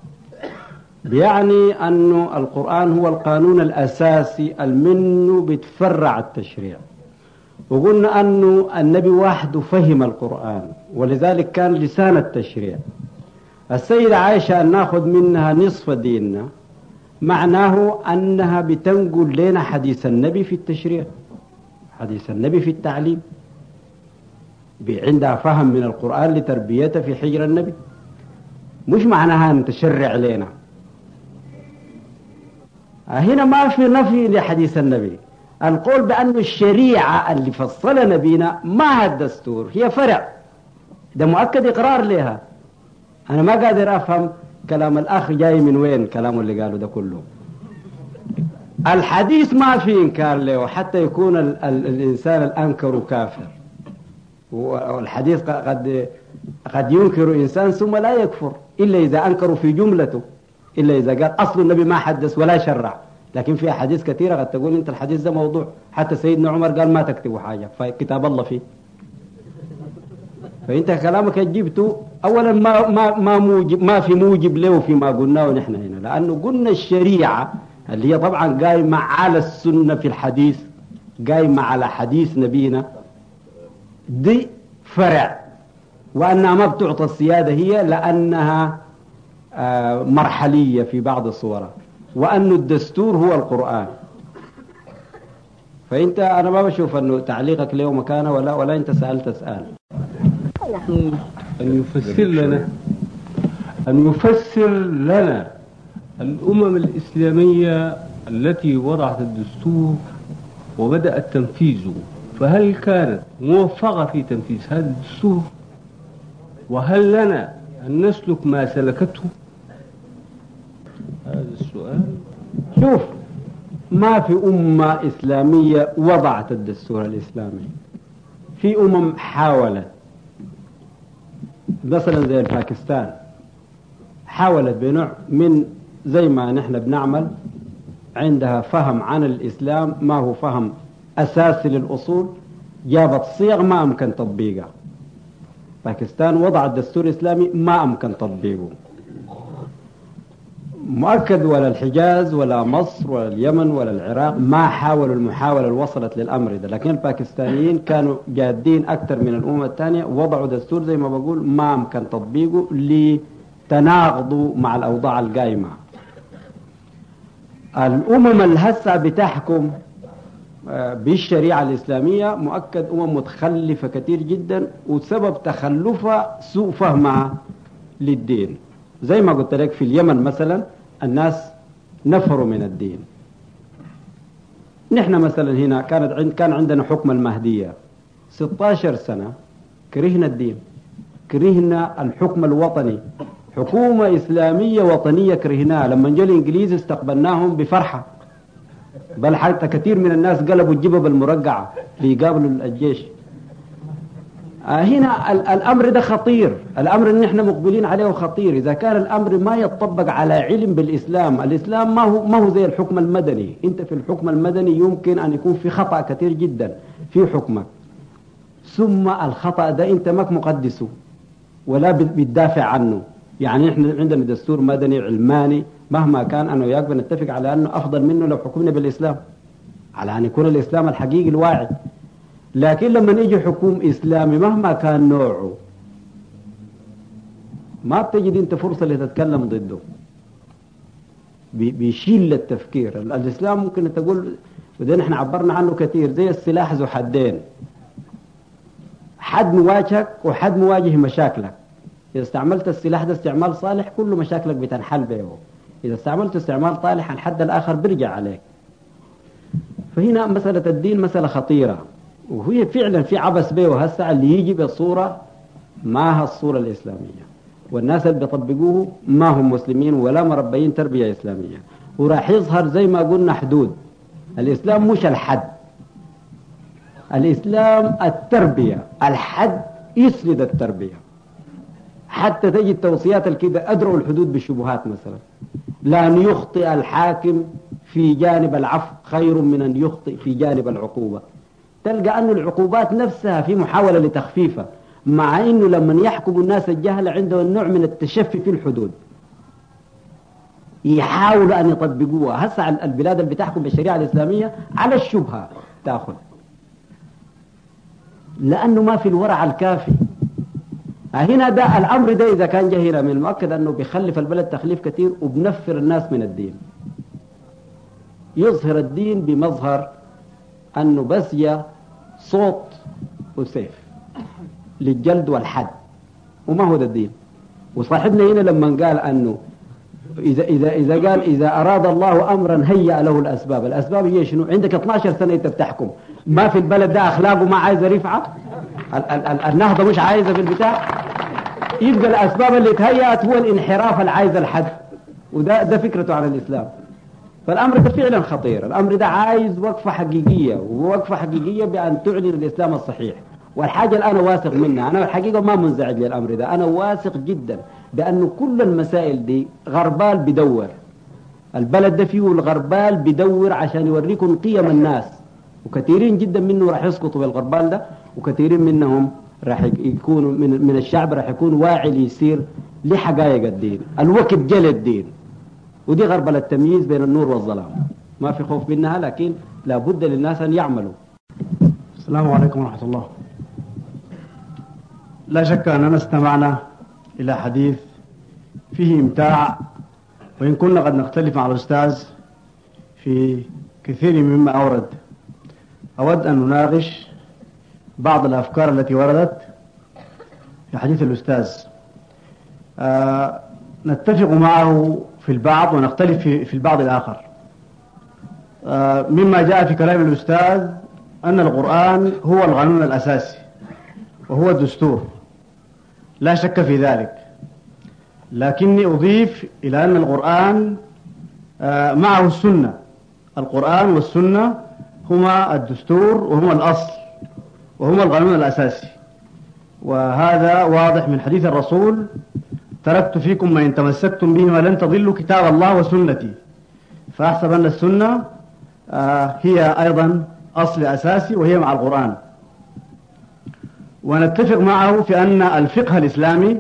بيعني أن القرآن هو القانون الأساسي المنه بتفرع التشريع، وقلنا أنه النبي وحده فهم القرآن ولذلك كان لسان التشريع. السيدة عائشة أن نأخذ منها نصف ديننا معناه أنها بتنقل لنا حديث النبي في التشريع، حديث النبي في التعليم، عندها فهم من القرآن لتربيته في حجر النبي، مش معناها أن تشرع لنا. هنا ما في نفي لحديث النبي. القول بأن الشريعة اللي فصل نبينا ما هي الدستور، هي فرع، ده مؤكد إقرار لها. أنا ما قادر أفهم كلام الأخ جاي من وين، كلامه اللي قاله ده كله. الحديث ما في إنكار له حتى يكون الإنسان الأنكر كافر، والحديث قد ينكر إنسان ثم لا يكفر إلا إذا أنكروا في جملته، إلا إذا قال أصل النبي ما حدث ولا شرع. لكن في أحاديث كثيرة قد تقول أنت الحديث ده موضوع، حتى سيدنا عمر قال ما تكتبوا حاجة فكتاب الله فيه. فأنت كلامك جبته أولا ما في موجب له فيما قلناه نحن هنا، لأنه قلنا الشريعة اللي هي طبعا قايمة على السنة في الحديث، قايمة على حديث نبينا، دي فرع، وأنها ما بتعطى السيادة هي لأنها مرحلية في بعض الصور، وأن الدستور هو القرآن. فأنت أنا ما بشوف أنه تعليقك له مكانه ولا أنت سألت سؤال. أن يفسر لنا الأمم الإسلامية التي وضعت الدستور وبدأت تنفيذه، فهل كانت موفقة في تنفيذ هذا الدستور؟ وهل لنا أن نسلك ما سلكته؟ هذا السؤال. شوف، ما في أمة إسلامية وضعت الدستور الإسلامي. في أمم حاولت، مثلا زي باكستان حاولت بنوع من زي ما نحن بنعمل، عندها فهم عن الإسلام ما هو فهم أساسي للأصول، جابت صيغ ما أمكن تطبيقها. باكستان وضعت دستور إسلامي ما أمكن تطبيقه. مؤكد ولا الحجاز ولا مصر ولا اليمن ولا العراق ما حاولوا المحاولة اللي وصلت للأمر ده، لكن الباكستانيين كانوا جادين أكثر من الأمم الثانية، وضعوا دستور زي ما بقول ما أمكن تطبيقه لتناقضوا مع الأوضاع القائمة. الأمم اللي هسه بتحكم بالشريعة الإسلامية مؤكد أمم متخلفة كثير جدا، وسبب تخلفها سوء فهمها للدين. زي ما قلت لك في اليمن مثلا الناس نفروا من الدين. نحن مثلا هنا كان عندنا حكم المهدية 16 سنة، كرهنا الدين، كرهنا الحكم الوطني، حكومة إسلامية وطنية كرهناها. لما جاء الإنجليز استقبلناهم بفرحة، بل حتى كثير من الناس قلبوا الجبب المرقعة ليقابلوا الجيش. هنا الأمر ده خطير، الأمر اللي نحن مقبلين عليه خطير. إذا كان الأمر ما يطبق على علم بالإسلام، الإسلام ما هو زي الحكم المدني. أنت في الحكم المدني يمكن أن يكون في خطأ كثير جدا في حكمك، ثم الخطأ ده أنت ماك مقدسه ولا بتدافع عنه. يعني نحن عندنا دستور مدني علماني، مهما كان أنا وياك بنتفق على أنه أفضل منه لو حكمنا بالإسلام، على أن يكون الإسلام الحقيقي الواعي. لكن لما يجي حكوم إسلامي مهما كان نوعه ما بتجد أنت فرصة لتتكلم ضده، بيشيل التفكير. الإسلام ممكن تقول، وده نحن عبرنا عنه كثير، زي السلاح ذو حدين، حد مواجهك وحد مواجه مشاكلك. إذا استعملت السلاح ده استعمال صالح كل مشاكلك بتنحل به، إذا استعملت استعمال طالح الحد الآخر بيرجع عليك. فهنا مسألة الدين مسألة خطيرة، وهي فعلا في عبث به، وهسه اللي يجي بصورة ما هي الصورة الإسلامية، والناس اللي بيطبقوه ما هم مسلمين ولا مربيين تربية إسلامية. وراح يظهر زي ما قلنا حدود. الإسلام مش الحد، الإسلام التربية، الحد يسند التربية. حتى تجد توصيات الكده أدروا الحدود بالشبهات مثلا، لأن يخطئ الحاكم في جانب العفو خير من أن يخطئ في جانب العقوبة. تلقى أن العقوبات نفسها في محاولة لتخفيفها، مع أنه لما يحكم الناس الجهل عندهم نوع من التشفي في الحدود، يحاولوا أن يطبقوها. هسه البلاد اللي بتحكم بالشريعة الإسلامية على الشبهة تأخذ، لأنه ما في الورع الكافي. هنا ده الأمر ده إذا كان جاهلا من المؤكد أنه بيخلف البلد تخليف كثير، وبنفر الناس من الدين. يظهر الدين بمظهر أنه بس يا صوت وسيف للجلد والحد، وما هو ده الدين. وصاحبنا هنا لما قال أنه إذا أراد الله أمرا هيأ له الأسباب. الأسباب هي شنو؟ عندك 12 سنة أنت بتحكم، ما في البلد ده أخلاقه ما عايزة رفعة، النهضة مش عايزة بالبتاع، يبقى الأسباب اللي تهيأت هو الانحراف العايز الحد، وده فكرته عن الإسلام. فالأمر ده فعلا خطير. الأمر ده عايز وقفة حقيقية، ووقفة حقيقية بأن تعلن الإسلام الصحيح. والحاجة اللي أنا واثق منها، أنا الحقيقة ما منزعج للأمر ده، أنا واثق جدا بأنه كل المسائل دي غربال بدور، البلد ده فيه الغربال بدور عشان يوريكم قيم الناس، وكثيرين جدا منه راح يسقطوا بالغربال ده، وكثيرين منهم راح يكونوا من الشعب راح يكون واعي ليصير لحقائق الدين. الوقت جل الدين، ودي غربلة التمييز بين النور والظلام، ما في خوف منها، لكن لابد للناس أن يعملوا. السلام عليكم ورحمة الله. لا شك أننا استمعنا إلى حديث فيه إمتاع، وإن كنا قد نختلف مع الأستاذ في كثير مما أورد، أود أن نناقش بعض الأفكار التي وردت في حديث الأستاذ. نتفق معه في البعض ونختلف في البعض الآخر. مما جاء في كلام الأستاذ أن القرآن هو القانون الأساسي وهو الدستور، لا شك في ذلك، لكني أضيف إلى أن القرآن معه السنة. القرآن والسنة هما الدستور وهما الأصل وهما القانون الأساسي، وهذا واضح من حديث الرسول: تركت فيكم ما إن تمسكتم به ولن تضلوا كتاب الله وسنتي. فأحسب أن السنة هي أيضا أصل أساسي وهي مع القرآن. ونتفق معه في أن الفقه الإسلامي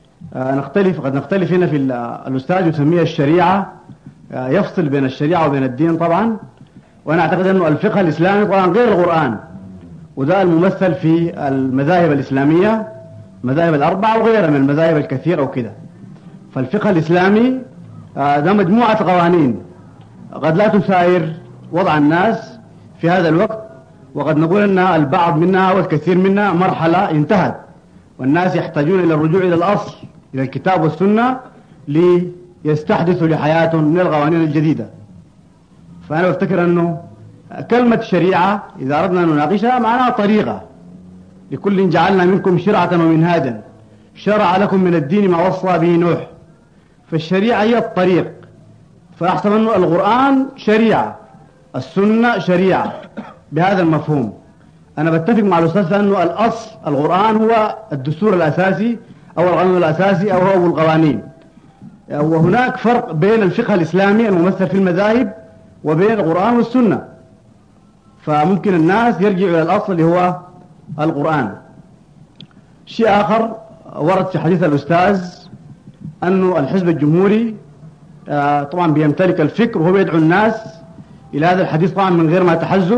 قد نختلف هنا في الأستاذ يسميها الشريعة، يفصل بين الشريعة وبين الدين طبعا، وأنا أعتقد أن الفقه الإسلامي طبعا غير القرآن، وده الممثل في المذاهب الإسلامية، المذاهب الأربعة وغيرها من المذاهب الكثيرة وكده. فالفقه الإسلامي ده مجموعة قوانين قد لا تساير وضع الناس في هذا الوقت، وقد نقول أن البعض منها والكثير منها مرحلة انتهت، والناس يحتاجون إلى الرجوع إلى الأصل، إلى الكتاب والسنة، ليستحدثوا لحياتهم من القوانين الجديدة. فأنا أفتكر أنه كلمة شريعة إذا أردنا أن نناقشها معناها طريقة، لكل جعلنا منكم شرعة ومنهاجا شرع لكم من الدين ما وصى به نوح. فالشريعة هي الطريق، فأحسب أنه القرآن شريعة، السنة شريعة بهذا المفهوم. أنا بتفق مع الأستاذ أنه الأصل القرآن هو الدستور الأساسي أو القانون الأساسي أو هو القوانين، وهناك فرق بين الفقه الإسلامي الممثل في المذاهب وبين القرآن والسنة. فممكن الناس يرجعوا إلى الأصل اللي هو القرآن. شيء آخر ورد في حديث الأستاذ أنه الحزب الجمهوري طبعا بيمتلك الفكر وهو يدعو الناس إلى هذا الحديث طبعا من غير ما تحزب.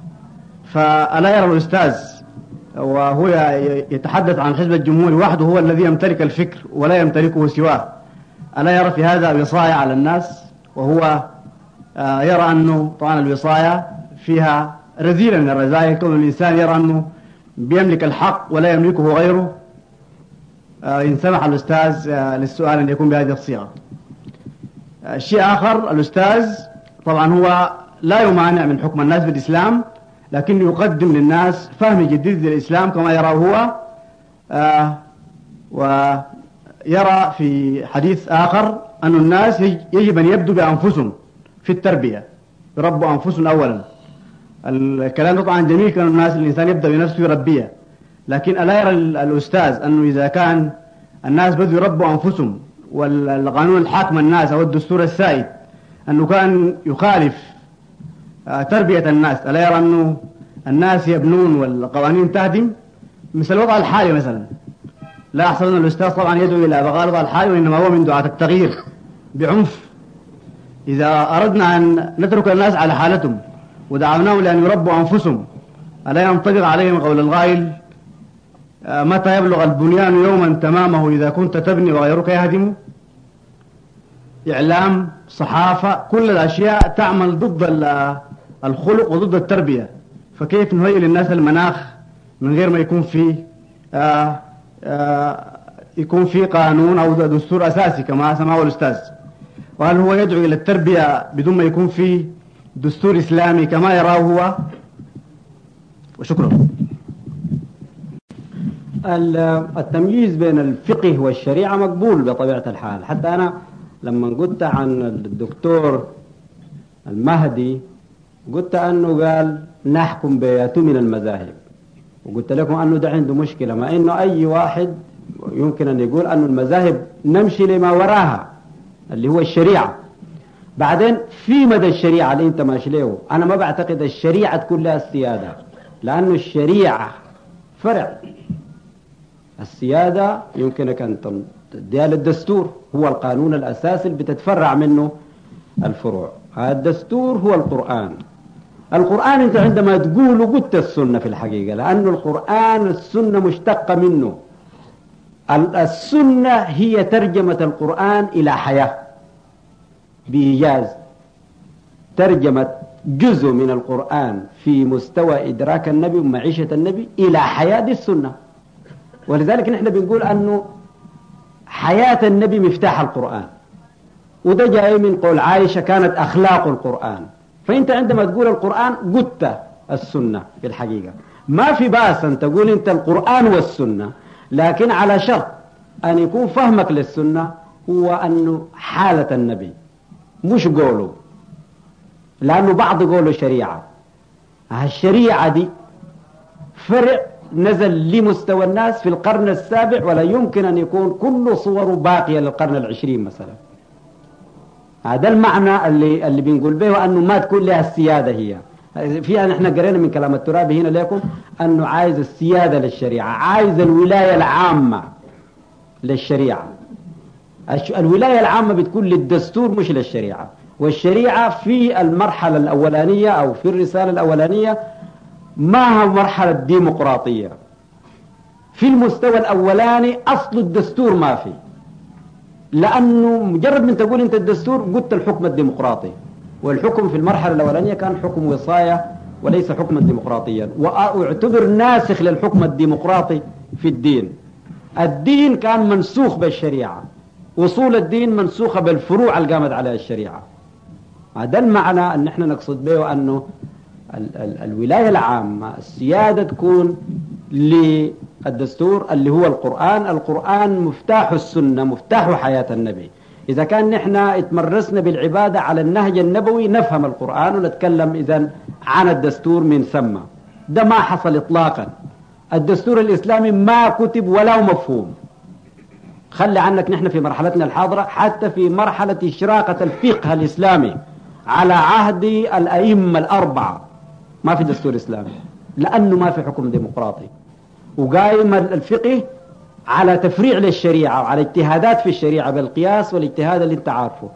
فألا يرى الأستاذ وهو يتحدث عن الحزب الجمهوري وحده هو الذي يمتلك الفكر ولا يمتلكه سواه، ألا يرى في هذا وصاية على الناس؟ وهو يرى أنه طبعا الوصاية فيها رذيلة من الرذائل، كون الإنسان يرى أنه بيملك الحق ولا يملكه غيره. إن سمح الأستاذ للسؤال أن يكون بهذه الصيغة. شيء آخر، الأستاذ طبعا هو لا يمانع من حكم الناس بالإسلام، لكن يقدم للناس فهم جديد للإسلام كما يراه هو، ويرى في حديث آخر أن الناس يجب أن يبدوا بأنفسهم في التربية، يربوا أنفسهم أولا. الكلام طبعا جميل، كان الناس الإنسان يبدأ بنفسه يربيه، لكن ألا يرى الأستاذ أنه إذا كان الناس بدوا يربوا أنفسهم والقانون الحاكم الناس أو الدستور السائد أنه كان يخالف تربية الناس، ألا يرى أنه الناس يبنون والقوانين تهدم؟ مثل الوضع الحالي مثلا، لا أحسن أن الأستاذ طبعا يدعو إلى بقاء الوضع الحالي، وإنما هو من دعاة التغيير بعنف. إذا أردنا أن نترك الناس على حالتهم ودعوناهم لأن يربوا أنفسهم، ألا ينطبق عليهم قول القائل: متى يبلغ البنيان يوما تمامه إذا كنت تبني وغيرك يهدم؟ إعلام، صحافة، كل الأشياء تعمل ضد الخلق وضد التربية، فكيف نهيئ للناس المناخ من غير ما يكون في قانون أو دستور أساسي كما سماه الأستاذ؟ وهل هو يدعو إلى التربية بدون ما يكون في دستور إسلامي كما يراه هو؟ وشكرا. التمييز بين الفقه والشريعة مقبول بطبيعة الحال. حتى أنا لما قلت عن الدكتور المهدي قلت أنه قال نحكم بياته من المذاهب، وقلت لكم أنه ده عنده مشكلة، مع أنه أي واحد يمكن أن يقول أنه المذاهب نمشي لما وراها اللي هو الشريعة. بعدين في مدى الشريعة اللي أنت ماشي له، أنا ما بعتقد الشريعة كلها السيادة، لأنه الشريعة فرع. السيادة يمكنك أن تديها للدستور، هو القانون الأساسي اللي بتتفرع منه الفروع. الدستور هو القرآن. القرآن أنت عندما تقول قلت السنة في الحقيقة، لأن القرآن السنة مشتقة منه. السنة هي ترجمة القرآن إلى حياة بإيجاز، ترجمة جزء من القرآن في مستوى إدراك النبي ومعيشة النبي إلى حياة السنة. ولذلك نحن بنقول أنه حياة النبي مفتاح القرآن، وده جاي من قول عائشة كانت أخلاق القرآن. فأنت عندما تقول القرآن قلت السنة في الحقيقة. ما في بأس أن تقول أنت القرآن والسنة، لكن على شرط أن يكون فهمك للسنة هو أنه حالة النبي مش قوله، لأنه بعض قوله شريعة. الشريعة دي فرع نزل لمستوى الناس في القرن السابع، ولا يمكن أن يكون كل صوره باقية للقرن العشرين مثلا. هذا المعنى اللي بنقول به، أنه ما تكون لها السيادة. هي فيها نحن قرينا من كلام الترابي هنا لكم أنه عايز السيادة للشريعة، عايز الولاية العامة للشريعة. الولاية العامة بتكون للدستور مش للشريعة. والشريعة في المرحلة الأولانية أو في الرسالة الأولانية ما هو مرحلة ديمقراطية. في المستوى الأولاني أصل الدستور ما في، لأنه مجرد من تقول أنت الدستور قلت الحكم الديمقراطي، والحكم في المرحلة الأولانية كان حكم وصاية وليس حكما ديمقراطيا. واعتبر ناسخ للحكم الديمقراطي في الدين. الدين كان منسوخ بالشريعة، وصول الدين منسوخة بالفروع اللي قامت عليها الشريعة. هذا المعنى أن نحن نقصد به أنه الولاية العامة السيادة تكون للدستور اللي هو القرآن. القرآن مفتاح السنة، مفتاح حياة النبي. إذا كان نحن اتمرسنا بالعبادة على النهج النبوي نفهم القرآن ونتكلم إذن عن الدستور من ثم. ده ما حصل إطلاقا. الدستور الإسلامي ما كتب ولا مفهوم. خلي عنك نحن في مرحلتنا الحاضرة، حتى في مرحلة إشراقة الفقه الإسلامي على عهد الأئمة الأربعة ما في دستور إسلامي، لأنه ما في حكم ديمقراطي، وقايم الفقه على تفريع للشريعة وعلى اجتهادات في الشريعة بالقياس والاجتهاد اللي انت عارفه.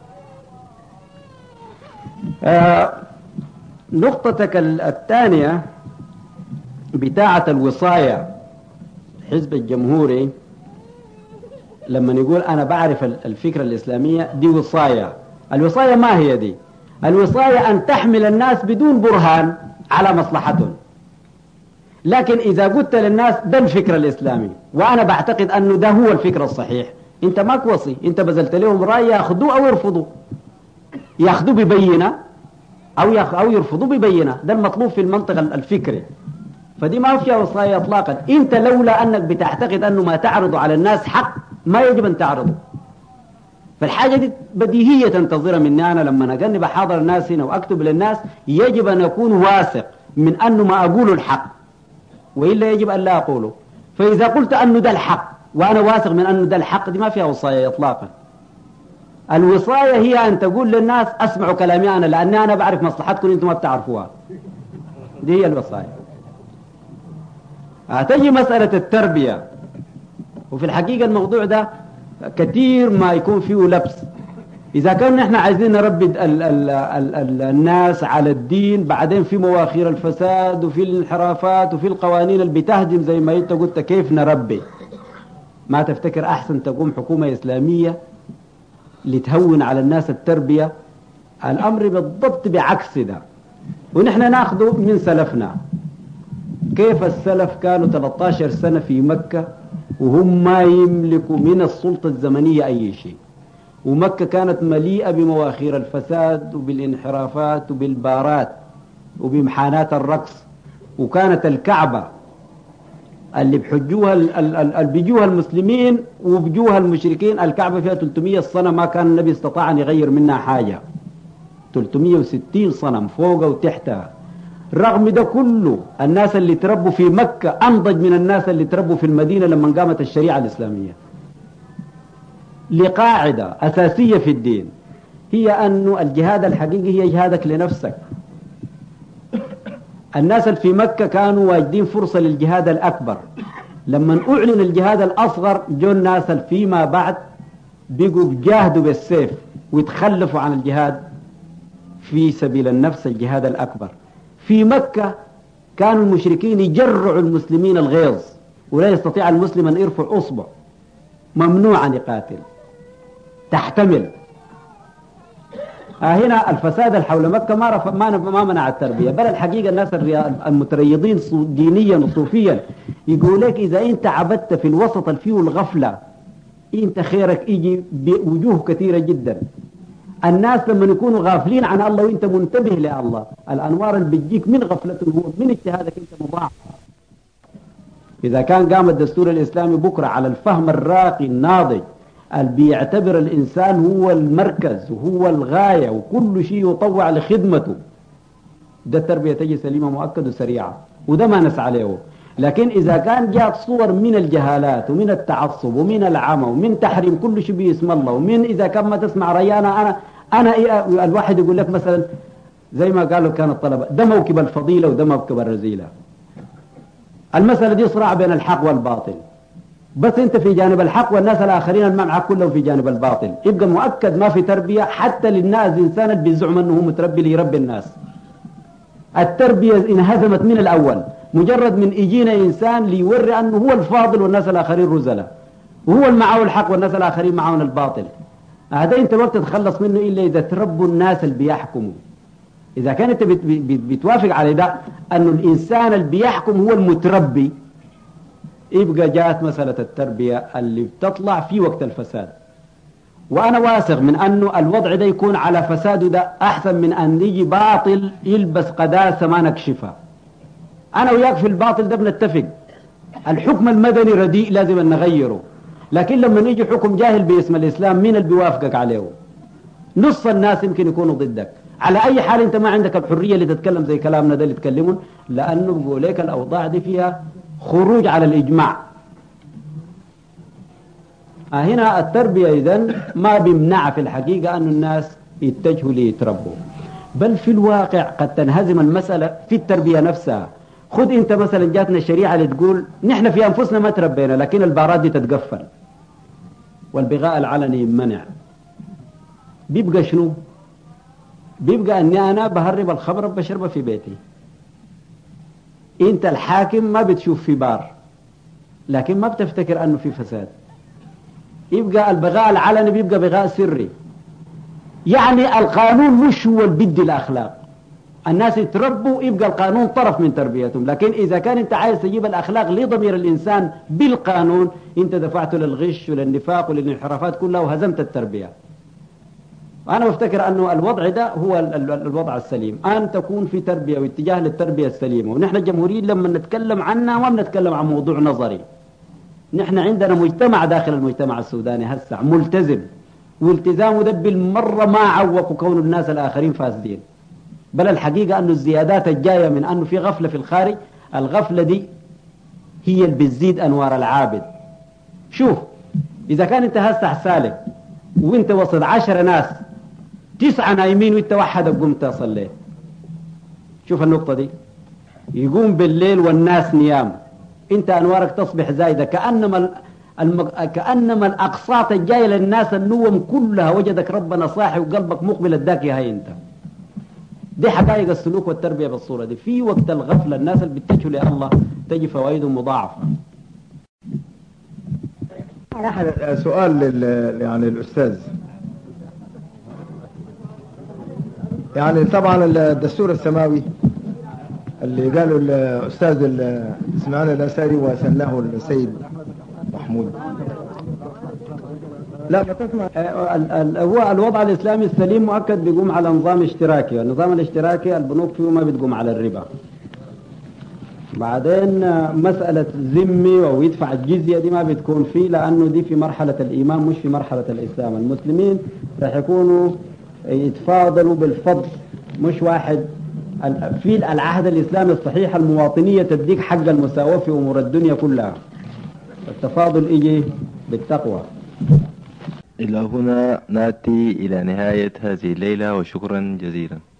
نقطتك الثانية بتاعة الوصاية. الحزب الجمهوري لما يقول أنا بعرف الفكرة الإسلامية دي وصاية. الوصاية ما هي دي؟ الوصاية أن تحمل الناس بدون برهان على مصلحتهم. لكن إذا قلت للناس ده الفكر الإسلامي وأنا بعتقد أنه ده هو الفكر الصحيح، أنت ماك وصي، أنت بذلت لهم رأي يأخذوه أو يرفضوه، يأخذوه ببينة أو يرفضوه ببينة. ده المطلوب في المنطق الفكري. فدي ما فيها وصاية إطلاقا. أنت لولا أنك بتعتقد أنه ما تعرض على الناس حق ما يجب أن تعرضه. فالحاجة دي بديهية تنتظرها مني. أنا لما أجنب بحاضر الناس هنا وأكتب للناس يجب أن أكون واثق من أنه ما أقول الحق، وإلا يجب أن لا أقوله. فإذا قلت أنه ده الحق وأنا واثق من أنه ده الحق، دي ما فيها وصاية إطلاقا. الوصاية هي أن تقول للناس أسمعوا كلامي أنا، لأني أنا بعرف مصلحتكم أنتم ما بتعرفوها. دي هي الوصاية. هتجي مسألة التربية، وفي الحقيقة الموضوع ده كثير ما يكون فيه لبس. إذا كان نحن عايزين نربي الناس على الدين، بعدين في مواخير الفساد وفي الانحرافات وفي القوانين اللي بتهدم زي ما أنت قلت، كيف نربي؟ ما تفتكر أحسن تقوم حكومة إسلامية لتهون على الناس التربية؟ الأمر بالضبط بعكس ده. ونحن ناخده من سلفنا. كيف السلف كانوا 13 سنة في مكة وهم ما يملكوا من السلطة الزمنية أي شيء، ومكة كانت مليئة بمواخير الفساد وبالانحرافات وبالبارات وبمحانات الرقص. وكانت الكعبة اللي بيجوها المسلمين وبيجوها المشركين، الكعبة فيها 300 صنم ما كان النبي استطاع أن يغير منها حاجة. 360 صنم فوق وتحتها. رغم ده كله الناس اللي تربوا في مكة أنضج من الناس اللي تربوا في المدينة لما قامت الشريعة الإسلامية. لقاعدة أساسية في الدين هي أن الجهاد الحقيقي هي جهادك لنفسك. الناس اللي في مكة كانوا واجدين فرصة للجهاد الأكبر. لما أعلن الجهاد الأصغر جو الناس اللي فيما بعد بيقوا جاهدوا بالسيف ويتخلفوا عن الجهاد في سبيل النفس، الجهاد الأكبر. في مكة كانوا المشركين يجرعوا المسلمين الغيظ، ولا يستطيع المسلم أن يرفع أصبع، ممنوع أن يقاتل، تحتمل. هنا الفساد حول مكة ما منع التربية، بل الحقيقة الناس المتريضين دينيا وصوفيا يقول لك إذا أنت عبدت في الوسط الفيه الغفلة أنت خيرك يجي بوجوه كثيرة جدا. الناس لما يكونوا غافلين عن الله وأنت منتبه لله، الأنوار اللي بتجيك من غفلته هو من اجتهادك أنت مضاعف. إذا كان قام الدستور الإسلامي بكرة على الفهم الراقي الناضج اللي بيعتبر الإنسان هو المركز وهو الغاية وكل شيء يطوع لخدمته، ده التربية تجي سليمة مؤكد وسريعة، وده ما نسعى له. لكن إذا كان جاءت صور من الجهالات ومن التعصب ومن العمى ومن تحريم كل شيء باسم الله، ومن إذا كان ما تسمع ريانا أنا إيه، الواحد يقول لك مثلا زي ما قالوا كان الطلبة ده موكب الفضيلة وده موكب الرذيلة. المسألة دي صراع بين الحق والباطل، بس انت في جانب الحق والناس الاخرين اللي معك كلهم في جانب الباطل، يبقى مؤكد ما في تربية حتى للناس. انسان اللي بيزعم انه هو متربي ليربي الناس، التربية انهزمت من الاول. مجرد من يجينا انسان ليوري انه هو الفاضل والناس الاخرين رذلة، وهو اللي معه الحق والناس الاخرين معه الباطل، هذا انت ما بتتخلص منه الا اذا تربوا الناس اللي بيحكموا. اذا كان انت بتوافق على ده انه الانسان اللي بيحكم هو المتربي، يبقى جاءت مسألة التربية اللي بتطلع في وقت الفساد. وأنا واثق من أنه الوضع ده يكون على فساده ده أحسن من أن يجي باطل يلبس قداسة ما نكشفها. أنا وياك في الباطل ده بنتفق، الحكم المدني رديء لازم أن نغيره، لكن لما يجي حكم جاهل باسم الإسلام مين اللي بيوافقك عليه؟ نص الناس يمكن يكونوا ضدك. على أي حال أنت ما عندك الحرية اللي تتكلم زي كلامنا ده اللي تكلمون، لأنه بقول لك الأوضاع دي فيها خروج على الإجماع. هنا التربية إذن ما بيمنع في الحقيقة أن الناس يتجهوا ليتربوا، بل في الواقع قد تنهزم المسألة في التربية نفسها. خذ أنت مثلا جاتنا الشريعة اللي تقول نحن في أنفسنا ما تربينا، لكن البارات دي تتقفل والبغاء العلني يمنع. بيبقى شنو؟ بيبقى أني أنا بهرب الخمر بشربه في بيتي، انت الحاكم ما بتشوف في بار لكن ما بتفتكر انه في فساد. يبقى البغاء العلني بيبقى بغاء سري. يعني القانون مش هو اللي بدي الاخلاق، الناس يتربوا يبقى القانون طرف من تربيتهم. لكن اذا كان انت عايز تجيب الاخلاق لضمير الانسان بالقانون، انت دفعته للغش وللنفاق وللانحرافات كلها وهزمت التربية. أنا بفتكر أنه الوضع ده هو الوضع السليم، أن تكون في تربية واتجاه للتربية السليمة. ونحن الجمهوريين لما نتكلم عنها ما بنتكلم عن موضوع نظري، نحن عندنا مجتمع داخل المجتمع السوداني هسه ملتزم، والتزامه ده بالمرة ما عوق كون الناس الآخرين فاسدين، بل الحقيقة أنه الزيادات الجاية من أنه في غفلة في الخارج، الغفلة دي هي اللي بتزيد أنوار العابد. شوف إذا كان أنت هسه سالك وانت وسط 10 ناس 9 نايمين وانت وحدك قمت صليت، شوف النقطة دي، يقوم بالليل والناس نيام، انت انوارك تصبح زايدة، كأنما الاقساط الجاية للناس النوم كلها وجدك ربنا صاحي وقلبك مقبل اداك يا هي انت. دي حقائق السلوك والتربية بالصورة دي. في وقت الغفلة الناس اللي بتتجهوا لله تجي فوائدهم مضاعفة. سؤال يعني الأستاذ، يعني طبعا الدستور السماوي اللي قاله الأستاذ اسماعيل الأساري وسناه السيد محمود، لا ما تسمع. هو الوضع الإسلامي السليم مؤكد بيقوم على نظام اشتراكي، والنظام الاشتراكي البنوك فيه ما بتقوم على الربا. بعدين مسألة ذمي ويدفع الجزية دي ما بتكون فيه، لأنه دي في مرحلة الإيمان مش في مرحلة الإسلام. المسلمين راح يكونوا يتفاضلوا بالفضل، مش واحد. في العهد الإسلامي الصحيح المواطنية تديك حق المساواة في أمور الدنيا كلها، التفاضل يجي بالتقوى. إلى هنا نأتي إلى نهاية هذه الليلة، وشكرا جزيلا.